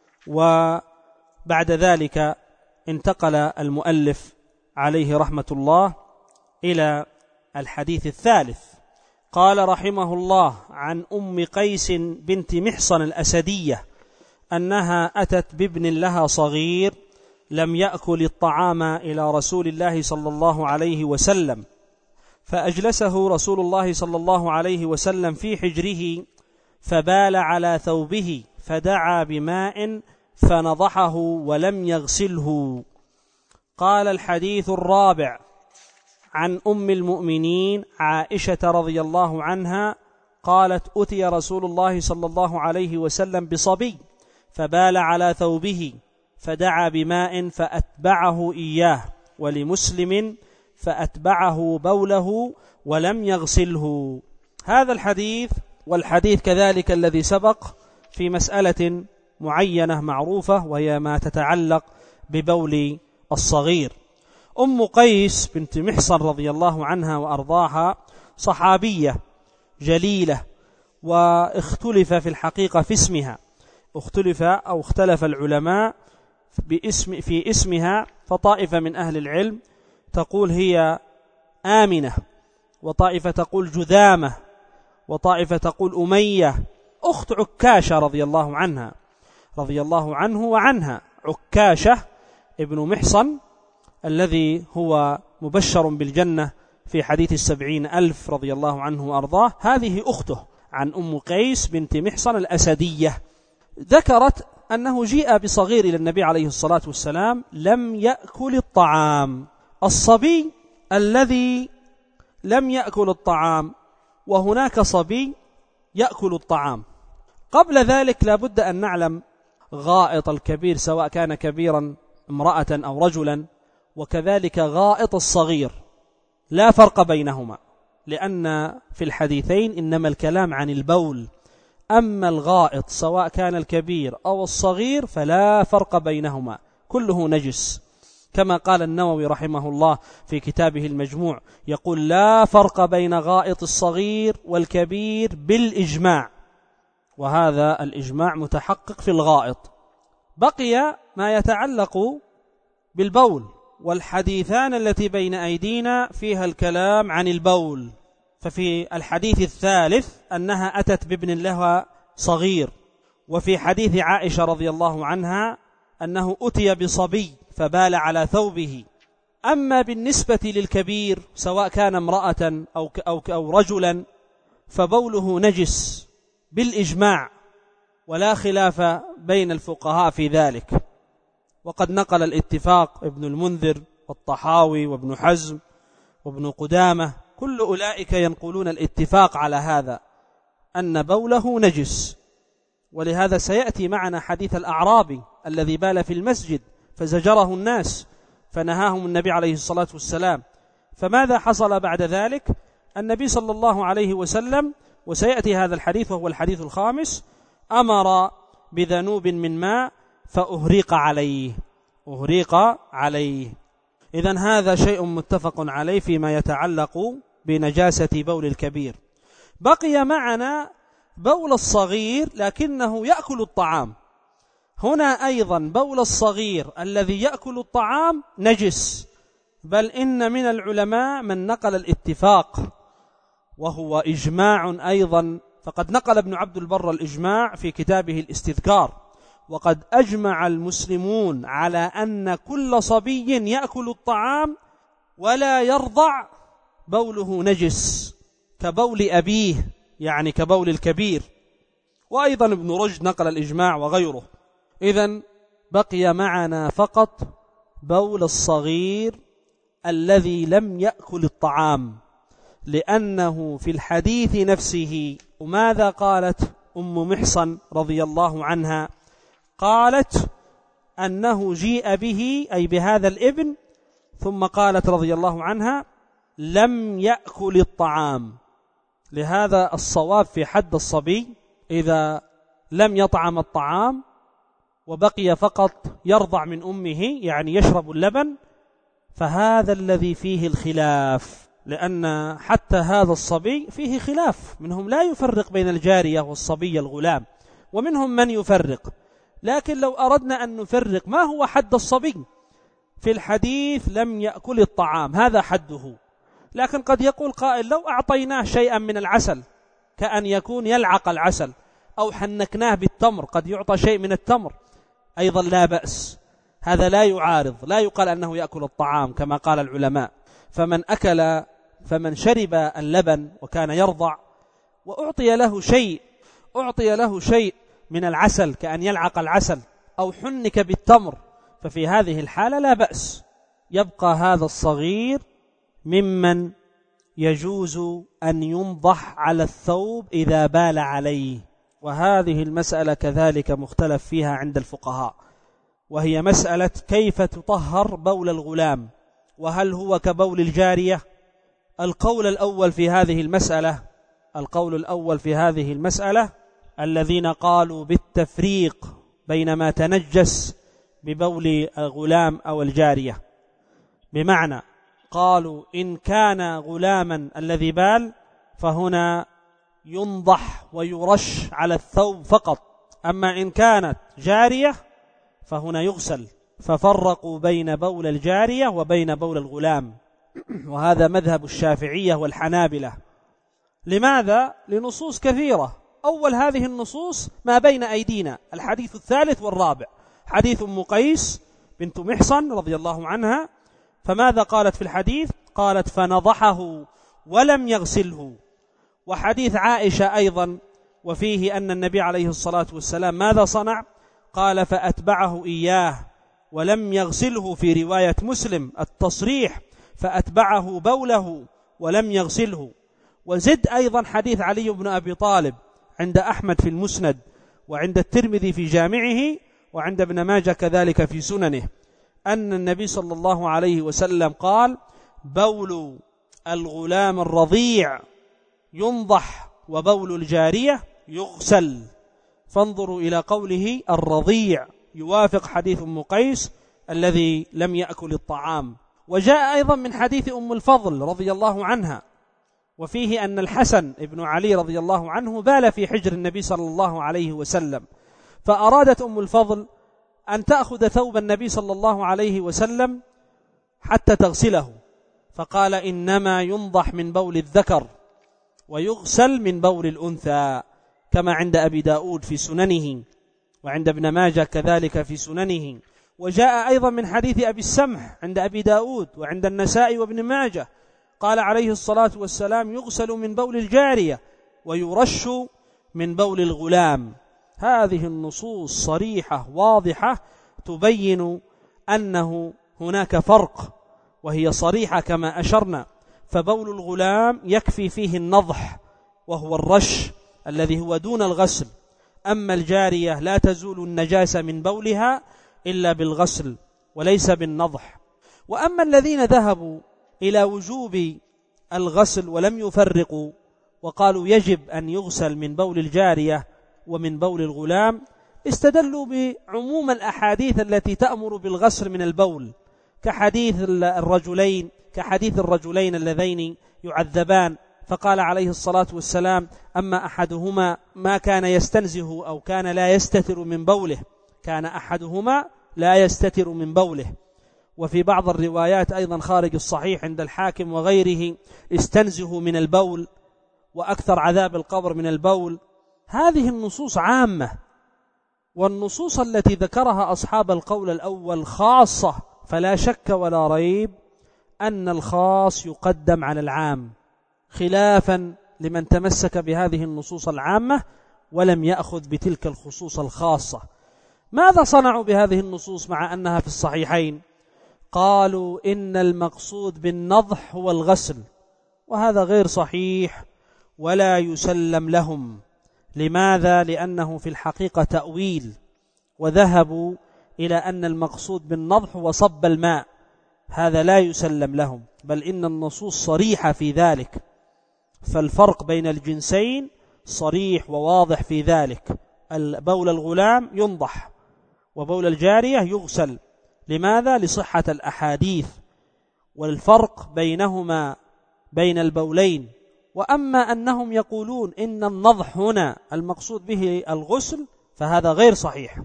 وبعد ذلك انتقل المؤلف عليه رحمة الله إلى الحديث الثالث. قال رحمه الله عن أم قيس بنت محصن الأسدية أنها أتت بابن لها صغير لم يأكل الطعام إلى رسول الله صلى الله عليه وسلم، فأجلسه رسول الله صلى الله عليه وسلم في حجره فبال على ثوبه فدعا بماء فنضحه ولم يغسله. قال الحديث الرابع عن أم المؤمنين عائشة رضي الله عنها قالت أتي رسول الله صلى الله عليه وسلم بصبي فبال على ثوبه فدعا بماء فأتبعه إياه، ولمسلم فأتبعه بوله ولم يغسله. هذا الحديث والحديث كذلك الذي سبق في مسألة معينة معروفة، وهي ما تتعلق ببول الصغير. أم قيس بنت محصن رضي الله عنها وأرضاها صحابية، جليلة، واختلف في الحقيقة في اسمها، اختلف العلماء في اسمها، فطائفة من أهل العلم تقول هي آمنة، وطائفة تقول جذامة، وطائفة تقول أمية، أخت عكاشة رضي الله عنه وعنها، عكاشة ابن محصن الذي هو مبشر بالجنة في حديث 70,000 رضي الله عنه وأرضاه، هذه أخته عن أم قيس بنت محصن الأسدية. ذكرت أنه جيء بصغير إلى النبي عليه الصلاة والسلام لم يأكل الطعام. الصبي الذي لم يأكل الطعام، وهناك صبي يأكل الطعام. قبل ذلك لابد أن نعلم غائط الكبير سواء كان كبيرا امرأة أو رجلا، وكذلك غائط الصغير لا فرق بينهما، لأن في الحديثين إنما الكلام عن البول، أما الغائط سواء كان الكبير أو الصغير فلا فرق بينهما، كله نجس، كما قال النووي رحمه الله في كتابه المجموع، يقول لا فرق بين غائط الصغير والكبير بالإجماع، وهذا الإجماع متحقق في الغائط. بقي ما يتعلق بالبول، والحديثان التي بين أيدينا فيها الكلام عن البول. ففي الحديث الثالث أنها أتت بابن لها صغير، وفي حديث عائشة رضي الله عنها أنه أتي بصبي فبال على ثوبه. أما بالنسبة للكبير سواء كان امرأة أو رجلا فبوله نجس بالإجماع، ولا خلاف بين الفقهاء في ذلك. وقد نقل الاتفاق ابن المنذر والطحاوي وابن حزم وابن قدامة، كل أولئك ينقلون الاتفاق على هذا أن بوله نجس. ولهذا سيأتي معنا حديث الأعرابي الذي بال في المسجد فزجره الناس فنهاهم النبي عليه الصلاة والسلام. فماذا حصل بعد ذلك؟ النبي صلى الله عليه وسلم، وسيأتي هذا الحديث وهو الحديث الخامس، أمر بذنوب من ماء فأهريق عليه. إذن هذا شيء متفق عليه فيما يتعلق بنجاسة بول الكبير. بقي معنا بول الصغير لكنه يأكل الطعام. هنا أيضا بول الصغير الذي يأكل الطعام نجس، بل إن من العلماء من نقل الاتفاق وهو إجماع أيضا، فقد نقل ابن عبد البر الإجماع في كتابه الاستذكار، وقد أجمع المسلمون على أن كل صبي يأكل الطعام ولا يرضع بوله نجس كبول أبيه، يعني كبول الكبير. وأيضا ابن رشد نقل الإجماع وغيره. إذن بقي معنا فقط بول الصغير الذي لم يأكل الطعام، لأنه في الحديث نفسه ماذا قالت أم محصن رضي الله عنها؟ قالت أنه جيء به أي بهذا الابن، ثم قالت رضي الله عنها لم يأكل الطعام. لهذا الصواب في حد الصبي إذا لم يطعم الطعام وبقي فقط يرضع من أمه، يعني يشرب اللبن، فهذا الذي فيه الخلاف، لأن حتى هذا الصبي فيه خلاف، منهم لا يفرق بين الجارية والصبي الغلام، ومنهم من يفرق. لكن لو أردنا أن نفرق ما هو حد الصبي في الحديث لم يأكل الطعام، هذا حده. لكن قد يقول قائل لو أعطيناه شيئا من العسل، كأن يكون يلعق العسل، أو حنكناه بالتمر، قد يعطى شيء من التمر، أيضا لا بأس، هذا لا يعارض، لا يقال أنه يأكل الطعام كما قال العلماء. فمن شرب اللبن وكان يرضع وأعطي له شيء من العسل كأن يلعق العسل أو حنك بالتمر، ففي هذه الحالة لا بأس، يبقى هذا الصغير ممن يجوز أن ينضح على الثوب إذا بال عليه. وهذه المسألة كذلك مختلف فيها عند الفقهاء، وهي مسألة كيف تطهر بول الغلام، وهل هو كبول الجارية؟ القول الأول في هذه المسألة الذين قالوا بالتفريق بين ما تنجس ببول الغلام أو الجارية، بمعنى قالوا إن كان غلاما الذي بال فهنا ينضح ويرش على الثوب فقط، أما إن كانت جارية فهنا يغسل. ففرقوا بين بول الجارية وبين بول الغلام، وهذا مذهب الشافعية والحنابلة. لماذا؟ لنصوص كثيرة. أول هذه النصوص ما بين أيدينا، الحديث الثالث والرابع، حديث أم قيس بنت محصن رضي الله عنها، فماذا قالت في الحديث؟ قالت فنضحه ولم يغسله. وحديث عائشة أيضا وفيه أن النبي عليه الصلاة والسلام ماذا صنع؟ قال فأتبعه إياه ولم يغسله، في رواية مسلم التصريح فأتبعه بوله ولم يغسله. وزد أيضا حديث علي بن أبي طالب عند أحمد في المسند، وعند الترمذي في جامعه، وعند ابن ماجه كذلك في سننه، أن النبي صلى الله عليه وسلم قال بول الغلام الرضيع ينضح وبول الجارية يغسل. فانظروا إلى قوله الرضيع، يوافق حديث أم قيس الذي لم يأكل الطعام. وجاء أيضا من حديث أم الفضل رضي الله عنها، وفيه أن الحسن ابن علي رضي الله عنه بال في حجر النبي صلى الله عليه وسلم، فأرادت أم الفضل أن تأخذ ثوب النبي صلى الله عليه وسلم حتى تغسله، فقال إنما ينضح من بول الذكر ويغسل من بول الأنثى، كما عند أبي داود في سننه، وعند ابن ماجه كذلك في سننه. وجاء أيضا من حديث أبي السمح عند أبي داود وعند النسائي وابن ماجه، قال عليه الصلاة والسلام يغسل من بول الجارية ويرش من بول الغلام. هذه النصوص صريحة واضحة تبين أنه هناك فرق، وهي صريحة كما أشرنا. فبول الغلام يكفي فيه النضح وهو الرش الذي هو دون الغسل، أما الجارية لا تزول النجاسة من بولها إلا بالغسل وليس بالنضح. وأما الذين ذهبوا إلى وجوب الغسل ولم يفرقوا وقالوا يجب أن يغسل من بول الجارية ومن بول الغلام، استدلوا بعموم الأحاديث التي تأمر بالغسل من البول، كحديث الرجلين اللذين يعذبان، فقال عليه الصلاة والسلام أما أحدهما ما كان يستنزه أو كان لا يستتر من بوله، كان أحدهما لا يستتر من بوله. وفي بعض الروايات أيضا خارج الصحيح عند الحاكم وغيره استنزه من البول، وأكثر عذاب القبر من البول. هذه النصوص عامة، والنصوص التي ذكرها أصحاب القول الأول خاصة، فلا شك ولا ريب أن الخاص يقدم على العام، خلافا لمن تمسك بهذه النصوص العامة ولم يأخذ بتلك الخصوص الخاصة. ماذا صنعوا بهذه النصوص مع أنها في الصحيحين؟ قالوا إن المقصود بالنضح هو الغسل، وهذا غير صحيح ولا يسلم لهم. لماذا؟ لأنه في الحقيقة تأويل، وذهبوا إلى أن المقصود بالنضح هو صب الماء، هذا لا يسلم لهم، بل إن النصوص صريحة في ذلك. فالفرق بين الجنسين صريح وواضح في ذلك، بول الغلام ينضح وبول الجارية يغسل. لماذا؟ لصحة الأحاديث والفرق بينهما بين البولين. وأما أنهم يقولون إن النضح هنا المقصود به الغسل فهذا غير صحيح،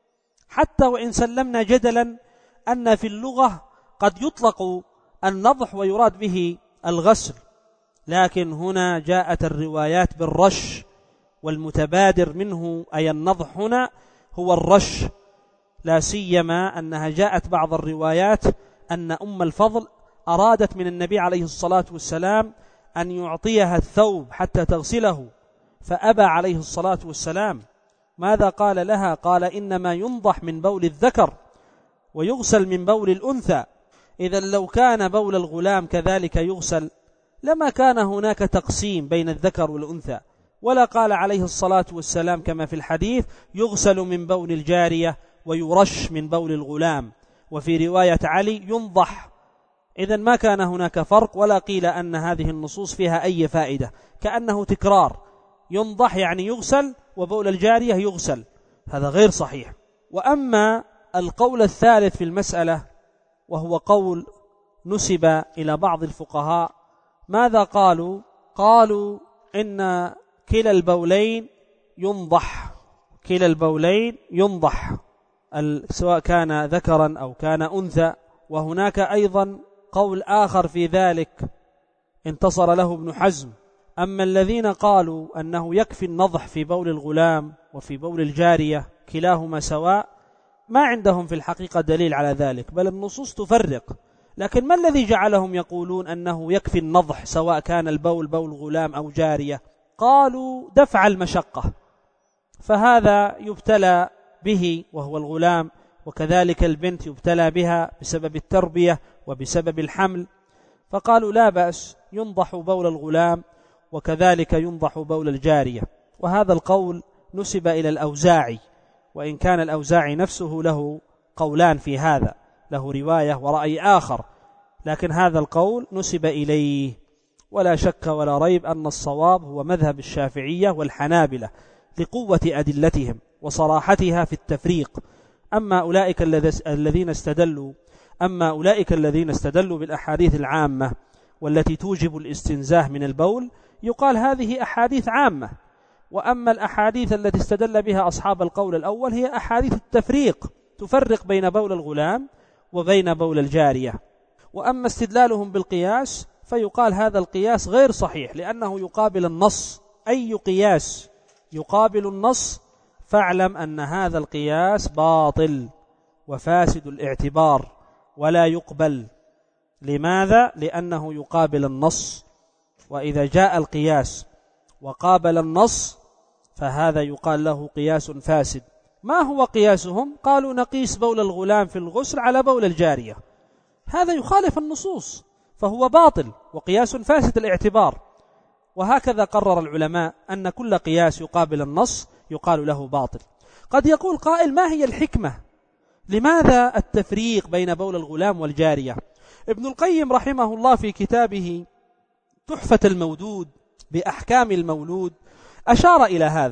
حتى وإن سلمنا جدلا أن في اللغة قد يطلق النضح ويراد به الغسل، لكن هنا جاءت الروايات بالرش، والمتبادر منه أي النضح هنا هو الرش، لا سيما أنها جاءت بعض الروايات أن أم الفضل أرادت من النبي عليه الصلاة والسلام أن يعطيها الثوب حتى تغسله، فأبى عليه الصلاة والسلام. ماذا قال لها؟ قال إنما ينضح من بول الذكر ويغسل من بول الأنثى. إذا لو كان بول الغلام كذلك يغسل لما كان هناك تقسيم بين الذكر والأنثى، ولا قال عليه الصلاة والسلام كما في الحديث يغسل من بول الجارية ويرش من بول الغلام، وفي رواية علي ينضح. إذن ما كان هناك فرق، ولا قيل أن هذه النصوص فيها أي فائدة، كأنه تكرار، ينضح يعني يغسل وبول الجارية يغسل، هذا غير صحيح. وأما القول الثالث في المسألة وهو قول نسب إلى بعض الفقهاء، ماذا قالوا؟ قالوا إن كلا البولين ينضح، كلا البولين ينضح، سواء كان ذكرا أو كان أنثى. وهناك أيضا قول آخر في ذلك انتصر له ابن حزم. أما الذين قالوا أنه يكفي النضح في بول الغلام وفي بول الجارية كلاهما سواء، ما عندهم في الحقيقة دليل على ذلك، بل النصوص تفرق. لكن ما الذي جعلهم يقولون أنه يكفي النضح سواء كان البول بول غلام أو جارية؟ قالوا دفع المشقة، فهذا يبتلى به وهو الغلام، وكذلك البنت يبتلى بها بسبب التربية وبسبب الحمل، فقالوا لا بأس ينضح بول الغلام وكذلك ينضح بول الجارية. وهذا القول نسب إلى الأوزاعي، وإن كان الأوزاعي نفسه له قولان في هذا، له رواية ورأي آخر، لكن هذا القول نسب إليه. ولا شك ولا ريب أن الصواب هو مذهب الشافعية والحنابلة لقوة أدلتهم وصراحتها في التفريق. أما أولئك الذين استدلوا بالأحاديث العامة والتي توجب الاستنزاه من البول، يقال هذه أحاديث عامة. وأما الأحاديث التي استدل بها أصحاب القول الأول هي أحاديث التفريق، تفرق بين بول الغلام وبين بول الجارية. وأما استدلالهم بالقياس فيقال هذا القياس غير صحيح، لأنه يقابل النص. أي قياس يقابل النص فاعلم أن هذا القياس باطل وفاسد الاعتبار ولا يقبل. لماذا؟ لأنه يقابل النص، وإذا جاء القياس وقابل النص فهذا يقال له قياس فاسد. ما هو قياسهم؟ قالوا نقيس بول الغلام في الغسل على بول الجارية، هذا يخالف النصوص فهو باطل وقياس فاسد الاعتبار. وهكذا قرر العلماء أن كل قياس يقابل النص يقال له باطل. قد يقول قائل ما هي الحكمة؟ لماذا التفريق بين بول الغلام والجارية؟ ابن القيم رحمه الله في كتابه تحفة المودود بأحكام المولود أشار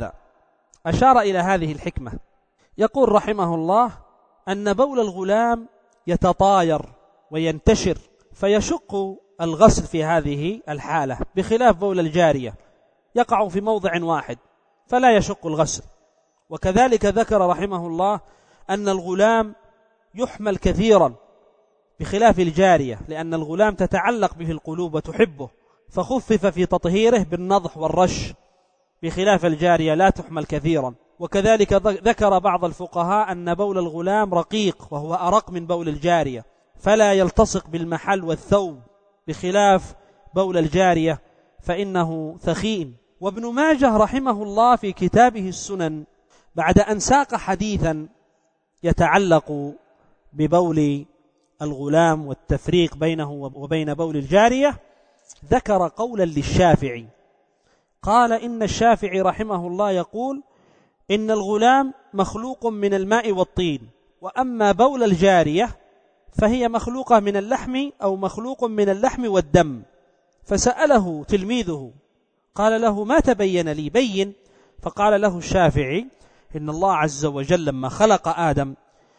إلى هذه الحكمة. يقول رحمه الله أن بول الغلام يتطاير وينتشر فيشق الغسل في هذه الحالة، بخلاف بول الجارية يقع في موضع واحد فلا يشق الغسل. وكذلك ذكر رحمه الله أن الغلام يحمل كثيرا بخلاف الجارية، لأن الغلام تتعلق به القلوب وتحبه، فخفف في تطهيره بالنضح والرش، بخلاف الجارية لا تحمل كثيرا. وكذلك ذكر بعض الفقهاء أن بول الغلام رقيق وهو أرق من بول الجارية، فلا يلتصق بالمحل والثوب، بخلاف بول الجارية فإنه ثخين. وابن ماجه رحمه الله في كتابه السنن بعد أن ساق حديثا يتعلق ببول الغلام والتفريق بينه وبين بول الجارية، ذكر قولا للشافعي، قال إن الشافعي رحمه الله يقول إن الغلام مخلوق من الماء والطين، وأما بول الجارية فهي مخلوقة من اللحم أو مخلوق من اللحم والدم. فسأله تلميذه قال له ما تبين لي، بين. فقال له الشافعي إن الله عز وجل لما خلق آدم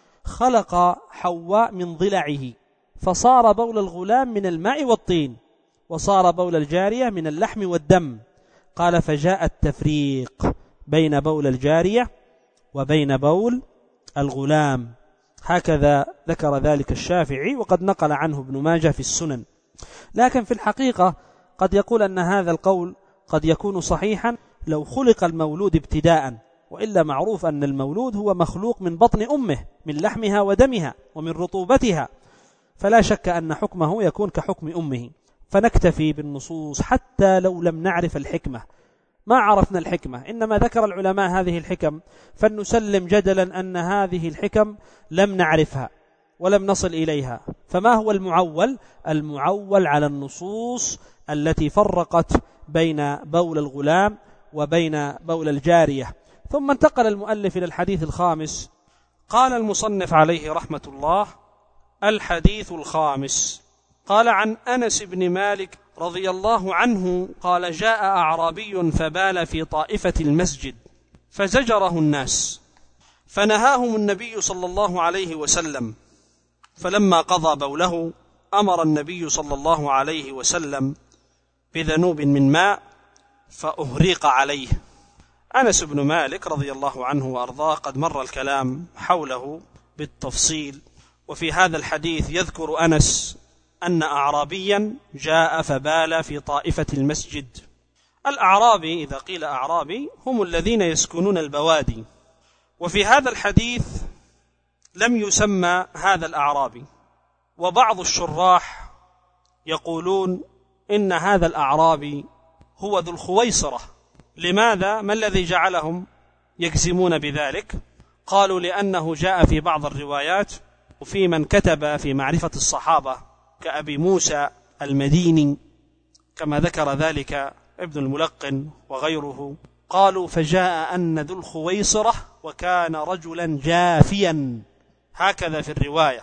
خلق حواء من ضلعه، فصار بول الغلام من الماء والطين، وصار بول الجارية من اللحم والدم. قال فجاء التفريق بين بول الجارية وبين بول الغلام. هكذا ذكر ذلك الشافعي، وقد نقل عنه ابن ماجه في السنن. لكن في الحقيقة قد يقول أن هذا القول قد يكون صحيحا لو خلق المولود ابتداء، وإلا معروف أن المولود هو مخلوق من بطن أمه، من لحمها ودمها ومن رطوبتها، فلا شك أن حكمه يكون كحكم أمه. فنكتفي بالنصوص حتى لو لم نعرف الحكمة، ما عرفنا الحكمة، إنما ذكر العلماء هذه الحكم فلنسلم جدلا أن هذه الحكم لم نعرفها ولم نصل إليها. فما هو المعول؟ المعول على النصوص التي فرقت بين بول الغلام وبين بول الجارية. ثم انتقل المؤلف إلى الحديث الخامس. قال المصنف عليه رحمة الله: الحديث الخامس. قال عن أنس بن مالك رضي الله عنه قال: جاء أعرابي فبال في طائفة المسجد فزجره الناس، فنهاهم النبي صلى الله عليه وسلم، فلما قضى بوله أمر النبي صلى الله عليه وسلم بذنوب من ماء فأهريق عليه. أنس بن مالك رضي الله عنه وأرضاه قد مر الكلام حوله بالتفصيل، وفي هذا الحديث يذكر أنس أن أعرابيا جاء فبال في طائفة المسجد. الأعرابي إذا قيل أعرابي هم الذين يسكنون البوادي، وفي هذا الحديث لم يسمى هذا الأعرابي، وبعض الشراح يقولون إن هذا الأعرابي هو ذو الخويصرة. لماذا؟ ما الذي جعلهم يجزمون بذلك؟ قالوا لأنه جاء في بعض الروايات وفي من كتب في معرفة الصحابة كأبي موسى المديني كما ذكر ذلك ابن الملقن وغيره، قالوا فجاء أن ذو الخويصرة وكان رجلا جافيا، هكذا في الرواية،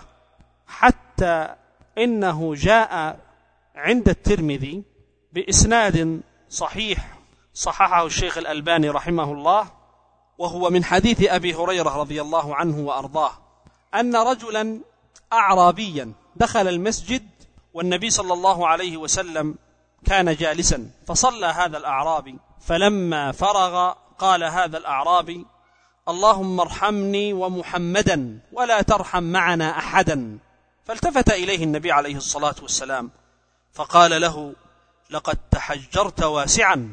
حتى إنه جاء عند الترمذي بإسناد صحيح صححه الشيخ الألباني رحمه الله، وهو من حديث أبي هريرة رضي الله عنه وأرضاه أن رجلا أعرابيا دخل المسجد والنبي صلى الله عليه وسلم كان جالسا، فصلى هذا الأعرابي، فلما فرغ قال هذا الأعرابي: اللهم ارحمني ومحمدا ولا ترحم معنا أحدا. فالتفت إليه النبي عليه الصلاة والسلام فقال له: لقد تحجرت واسعا.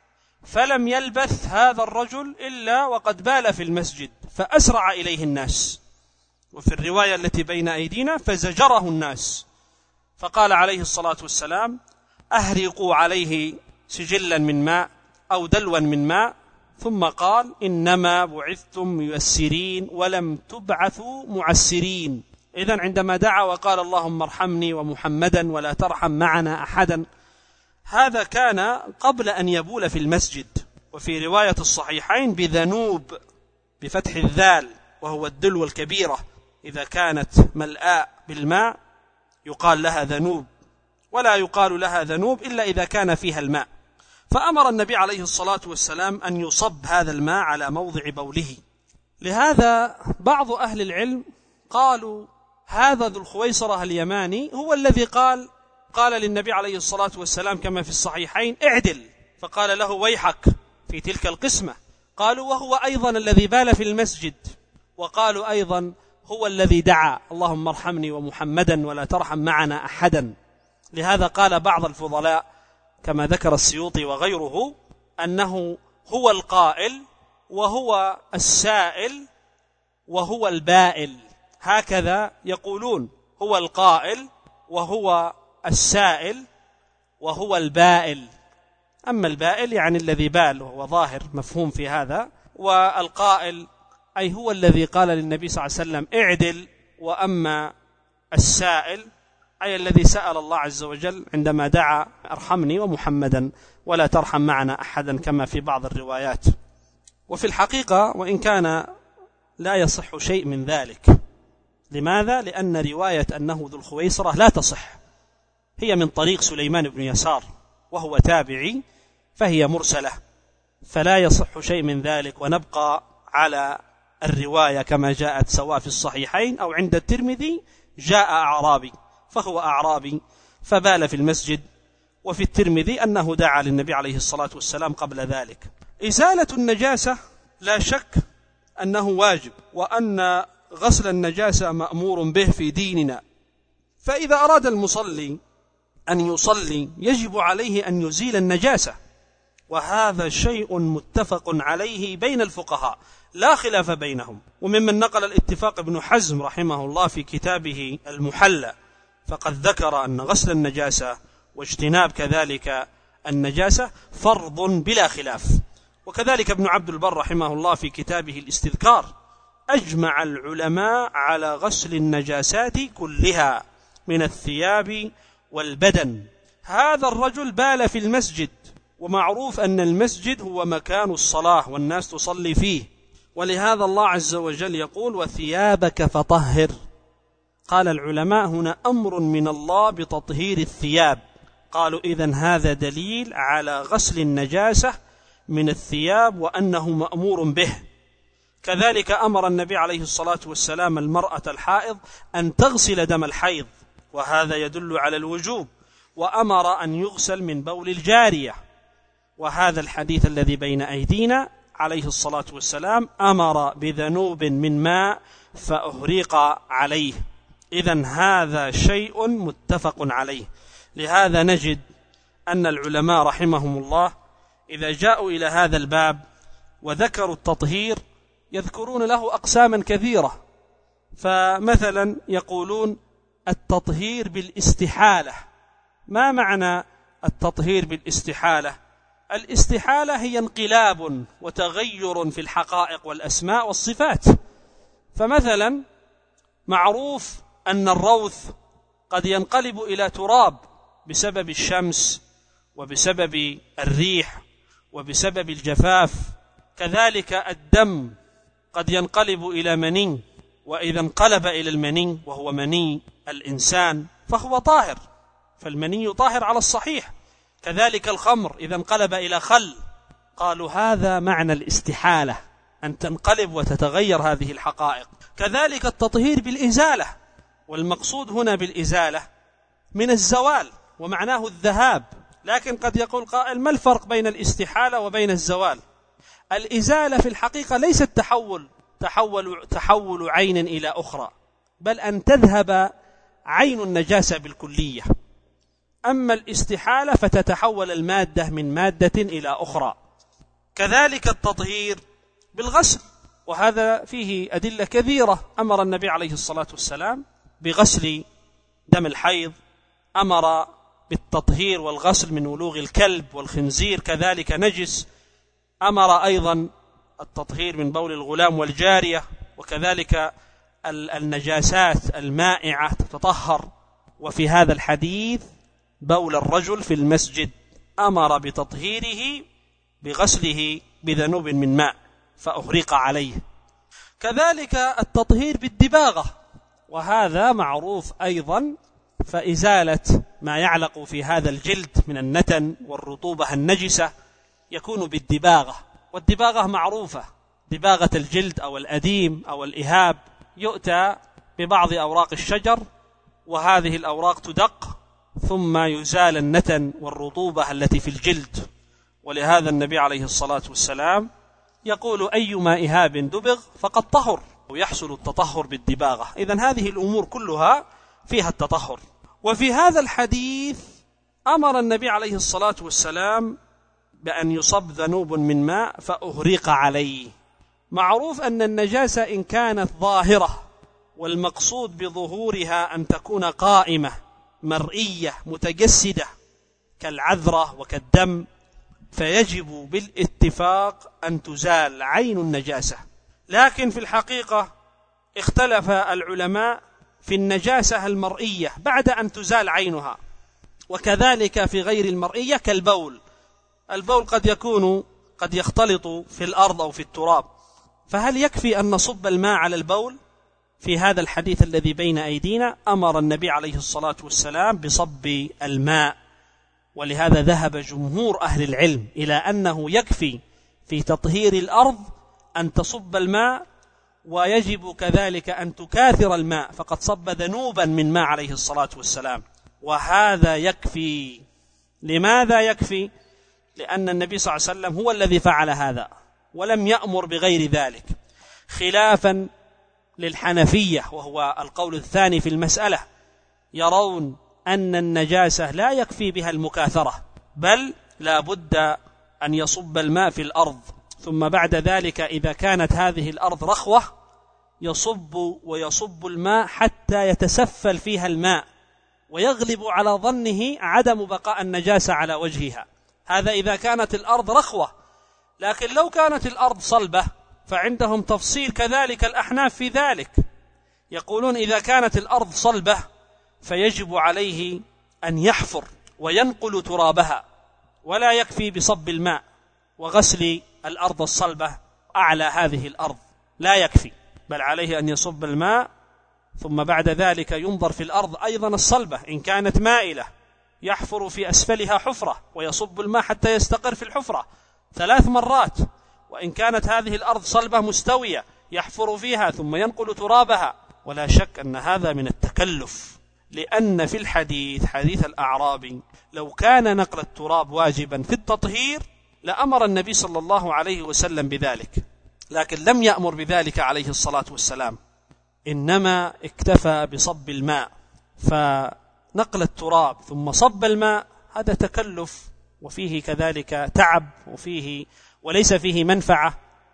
فلم يلبث هذا الرجل إلا وقد بال في المسجد، فأسرع إليه الناس، وفي الرواية التي بين أيدينا فزجره الناس، فقال عليه الصلاة والسلام: أهرقوا عليه سجلا من ماء أو دلوا من ماء، ثم قال: إنما بعثتم ميسرين ولم تبعثوا معسرين. إذن عندما دعا وقال اللهم ارحمني ومحمدا ولا ترحم معنا أحدا، هذا كان قبل أن يبول في المسجد. وفي رواية الصحيحين بذنوب بفتح الذال، وهو الدلو الكبيرة، إذا كانت ملآء بالماء يقال لها ذنوب، ولا يقال لها ذنوب إلا إذا كان فيها الماء. فأمر النبي عليه الصلاة والسلام أن يصب هذا الماء على موضع بوله. لهذا بعض أهل العلم قالوا هذا ذو الخويصرة اليماني هو الذي قال للنبي عليه الصلاة والسلام كما في الصحيحين: اعدل، فقال له: ويحك في تلك القسمة. قالوا وهو أيضا الذي بال في المسجد، وقالوا أيضا هو الذي دعا: اللهم ارحمني ومحمدا ولا ترحم معنا أحدا. لهذا قال بعض الفضلاء كما ذكر السيوطي وغيره أنه هو القائل وهو السائل وهو البائل، هكذا يقولون: هو القائل وهو السائل وهو البائل. أما البائل يعني الذي بال، وهو ظاهر مفهوم في هذا، والقائل أي هو الذي قال للنبي صلى الله عليه وسلم: اعدل. وأما السائل أي الذي سأل الله عز وجل عندما دعا: ارحمني ومحمدا ولا ترحم معنا أحدا، كما في بعض الروايات. وفي الحقيقة وإن كان لا يصح شيء من ذلك. لماذا؟ لأن رواية أنه ذو الخويصرة لا تصح، هي من طريق سليمان بن يسار وهو تابعي، فهي مرسلة، فلا يصح شيء من ذلك، ونبقى على الرواية كما جاءت سواء في الصحيحين أو عند الترمذي: جاء أعرابي، فهو أعرابي فبال في المسجد. وفي الترمذي أنه دعا للنبي عليه الصلاة والسلام قبل ذلك. إزالة النجاسة لا شك أنه واجب، وأن غسل النجاسة مأمور به في ديننا. فإذا أراد المصلي أن يصلي يجب عليه أن يزيل النجاسة، وهذا شيء متفق عليه بين الفقهاء لا خلاف بينهم. وممن نقل الاتفاق ابن حزم رحمه الله في كتابه المحلى، فقد ذكر أن غسل النجاسة واجتناب كذلك النجاسة فرض بلا خلاف. وكذلك ابن عبد البر رحمه الله في كتابه الاستذكار: أجمع العلماء على غسل النجاسات كلها من الثياب والبدن. هذا الرجل بال في المسجد، ومعروف أن المسجد هو مكان الصلاة والناس تصلي فيه، ولهذا الله عز وجل يقول: وثيابك فطهر. قال العلماء هنا أمر من الله بتطهير الثياب. قالوا إذن هذا دليل على غسل النجاسة من الثياب وأنه مأمور به. كذلك أمر النبي عليه الصلاة والسلام المرأة الحائض أن تغسل دم الحيض، وهذا يدل على الوجوب. وأمر أن يغسل من بول الجارية، وهذا الحديث الذي بين أيدينا عليه الصلاة والسلام أمر بذنوب من ماء فأهريق عليه. إذن هذا شيء متفق عليه. لهذا نجد أن العلماء رحمهم الله إذا جاءوا إلى هذا الباب وذكروا التطهير يذكرون له أقساما كثيرة. فمثلا يقولون التطهير بالاستحالة. ما معنى التطهير بالاستحالة؟ الاستحالة هي انقلاب وتغير في الحقائق والأسماء والصفات. فمثلا معروف أن الروث قد ينقلب إلى تراب بسبب الشمس وبسبب الريح وبسبب الجفاف. كذلك الدم قد ينقلب إلى مني، وإذا انقلب إلى المني وهو مني الإنسان فهو طاهر، فالمني طاهر على الصحيح. كذلك الخمر إذا انقلب إلى خل. قالوا هذا معنى الاستحالة، أن تنقلب وتتغير هذه الحقائق. كذلك التطهير بالإزالة، والمقصود هنا بالإزالة من الزوال ومعناه الذهاب. لكن قد يقول قائل ما الفرق بين الاستحالة وبين الزوال؟ الإزالة في الحقيقة ليست تحول عين إلى أخرى، بل أن تذهب عين النجاسة بالكلية. أما الاستحالة فتتحول المادة من مادة إلى أخرى. كذلك التطهير بالغسل، وهذا فيه أدلة كثيرة. أمر النبي عليه الصلاة والسلام بغسل دم الحيض، أمر بالتطهير والغسل من ولوغ الكلب والخنزير كذلك نجس، أمر أيضا التطهير من بول الغلام والجارية، وكذلك النجاسات المائعة تتطهر. وفي هذا الحديث بول الرجل في المسجد أمر بتطهيره بغسله بذنوب من ماء فأهريق عليه. كذلك التطهير بالدباغة، وهذا معروف أيضا، فإزالة ما يعلق في هذا الجلد من النتن والرطوبة النجسة يكون بالدباغة. والدباغة معروفة، دباغة الجلد أو الأديم أو الإهاب، يؤتى ببعض أوراق الشجر وهذه الأوراق تدق ثم يزال النتن والرطوبة التي في الجلد. ولهذا النبي عليه الصلاة والسلام يقول أيما إهاب دبغ فقد طهر، ويحصل التطهر بالدباغة. إذن هذه الأمور كلها فيها التطهر. وفي هذا الحديث أمر النبي عليه الصلاة والسلام بأن يصب ذنوب من ماء فأهريق عليه. معروف أن النجاسة إن كانت ظاهرة والمقصود بظهورها أن تكون قائمة مرئية متجسدة كالعذرة وكالدم، فيجب بالاتفاق أن تزال عين النجاسة. لكن في الحقيقة اختلف العلماء في النجاسة المرئية بعد أن تزال عينها، وكذلك في غير المرئية كالبول. البول قد يختلط في الأرض أو في التراب، فهل يكفي أن نصب الماء على البول؟ في هذا الحديث الذي بين أيدينا أمر النبي عليه الصلاة والسلام بصب الماء، ولهذا ذهب جمهور أهل العلم إلى أنه يكفي في تطهير الأرض أن تصب الماء، ويجب كذلك أن تكاثر الماء، فقد صب ذنوبا من ماء عليه الصلاة والسلام، وهذا يكفي. لماذا يكفي؟ لأن النبي صلى الله عليه وسلم هو الذي فعل هذا ولم يأمر بغير ذلك، خلافا للحنفية وهو القول الثاني في المسألة، يرون أن النجاسة لا يكفي بها المكاثرة، بل لا بد أن يصب الماء في الأرض، ثم بعد ذلك إذا كانت هذه الأرض رخوة يصب الماء حتى يتسفل فيها الماء ويغلب على ظنه عدم بقاء النجاسة على وجهها. هذا إذا كانت الأرض رخوة. لكن لو كانت الأرض صلبة فعندهم تفصيل كذلك الأحناف في ذلك، يقولون إذا كانت الأرض صلبة فيجب عليه أن يحفر وينقل ترابها، ولا يكفي بصب الماء وغسل الأرض الصلبة أعلى هذه الأرض، لا يكفي، بل عليه أن يصب الماء ثم بعد ذلك ينظر في الأرض أيضا الصلبة إن كانت مائلة يحفر في أسفلها حفرة ويصب الماء حتى يستقر في الحفرة 3 مرات، وإن كانت هذه الأرض صلبة مستوية يحفر فيها ثم ينقل ترابها. ولا شك أن هذا من التكلف، لأن في الحديث حديث الأعرابي لو كان نقل التراب واجبا في التطهير لأمر النبي صلى الله عليه وسلم بذلك، لكن لم يأمر بذلك عليه الصلاة والسلام، إنما اكتفى بصب الماء. فنقل التراب ثم صب الماء هذا تكلف، وفيه كذلك تعب، وليس فيه منفعة،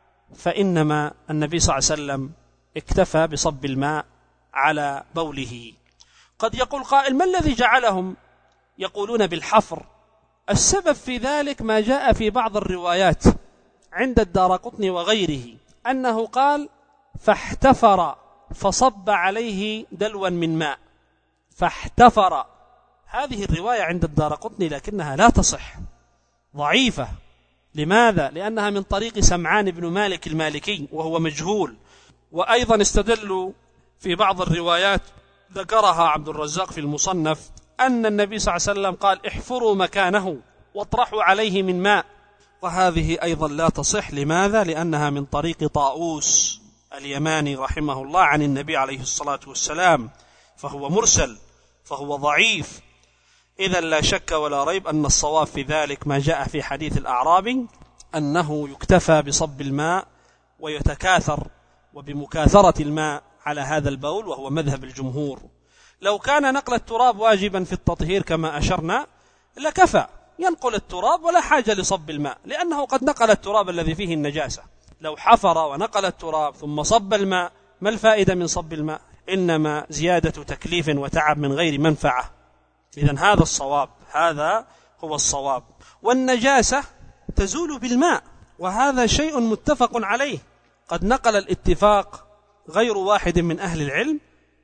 فإنما النبي صلى الله عليه وسلم اكتفى بصب الماء على بوله. قد يقول قائل: ما الذي جعلهم يقولون بالحفر؟ السبب في ذلك ما جاء في بعض الروايات عند الدارقطني وغيره أنه قال: فاحتفر فصب عليه دلوا من ماء. فاحتفر، هذه الرواية عند الدارقطني لكنها لا تصح، ضعيفة. لماذا؟ لأنها من طريق سمعان بن مالك المالكي وهو مجهول. وأيضا استدلوا في بعض الروايات ذكرها عبد الرزاق في المصنف أن النبي صلى الله عليه وسلم قال: احفروا مكانه واطرحوا عليه من ماء، وهذه أيضا لا تصح. لماذا؟ لأنها من طريق طاووس اليماني رحمه الله عن النبي عليه الصلاة والسلام، فهو مرسل، فهو ضعيف. إذا لا شك ولا ريب أن الصواب في ذلك ما جاء في حديث الأعرابي أنه يكتفى بصب الماء ويتكاثر وبمكاثرة الماء على هذا البول، وهو مذهب الجمهور. لو كان نقل التراب واجبا في التطهير كما أشرنا لكفى، ينقل التراب ولا حاجة لصب الماء، لأنه قد نقل التراب الذي فيه النجاسة. لو حفر ونقل التراب ثم صب الماء، ما الفائدة من صب الماء؟ إنما زيادة تكليف وتعب من غير منفعة. إذن هذا الصواب، هذا هو الصواب. والنجاسة تزول بالماء، وهذا شيء متفق عليه. قد نقل الاتفاق غير واحد من أهل العلم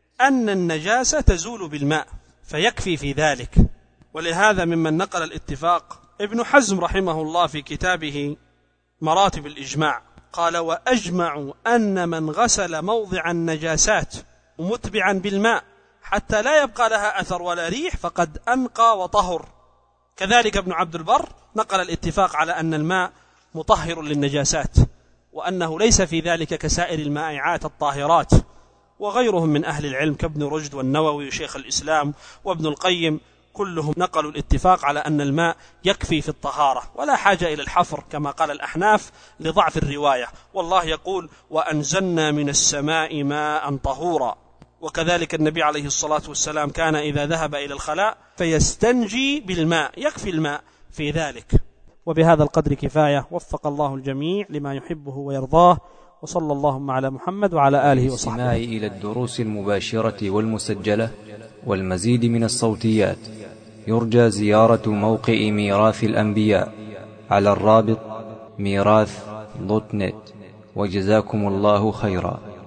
أن النجاسة تزول بالماء، فيكفي في ذلك. ولهذا ممن نقل الاتفاق ابن حزم رحمه الله في كتابه مراتب الإجماع قال: وأجمعوا أن من غسل موضع النجاسات متبعا بالماء حتى لا يبقى لها أثر ولا ريح فقد أنقى وطهر. كذلك ابن عبد البر نقل الاتفاق على أن الماء مطهر للنجاسات، وأنه ليس في ذلك كسائر المائعات الطاهرات. وغيرهم من أهل العلم كابن رشد والنووي وشيخ الإسلام وابن القيم كلهم نقلوا الاتفاق على أن الماء يكفي في الطهارة ولا حاجة إلى الحفر كما قال الأحناف لضعف الرواية. والله يقول: وأنزلنا من السماء ماء طهورا. وكذلك النبي عليه الصلاة والسلام كان إذا ذهب إلى الخلاء فيستنجي بالماء، يكفي الماء في ذلك. وبهذا القدر كفاية، وفق الله الجميع لما يحبه ويرضاه، وصلى اللهم على محمد وعلى آله وصحبه. إلى الدروس المباشرة والمسجلة والمزيد من الصوتيات يرجى زيارة موقع ميراث الأنبياء على الرابط ميراث.net. وجزاكم الله خيرا.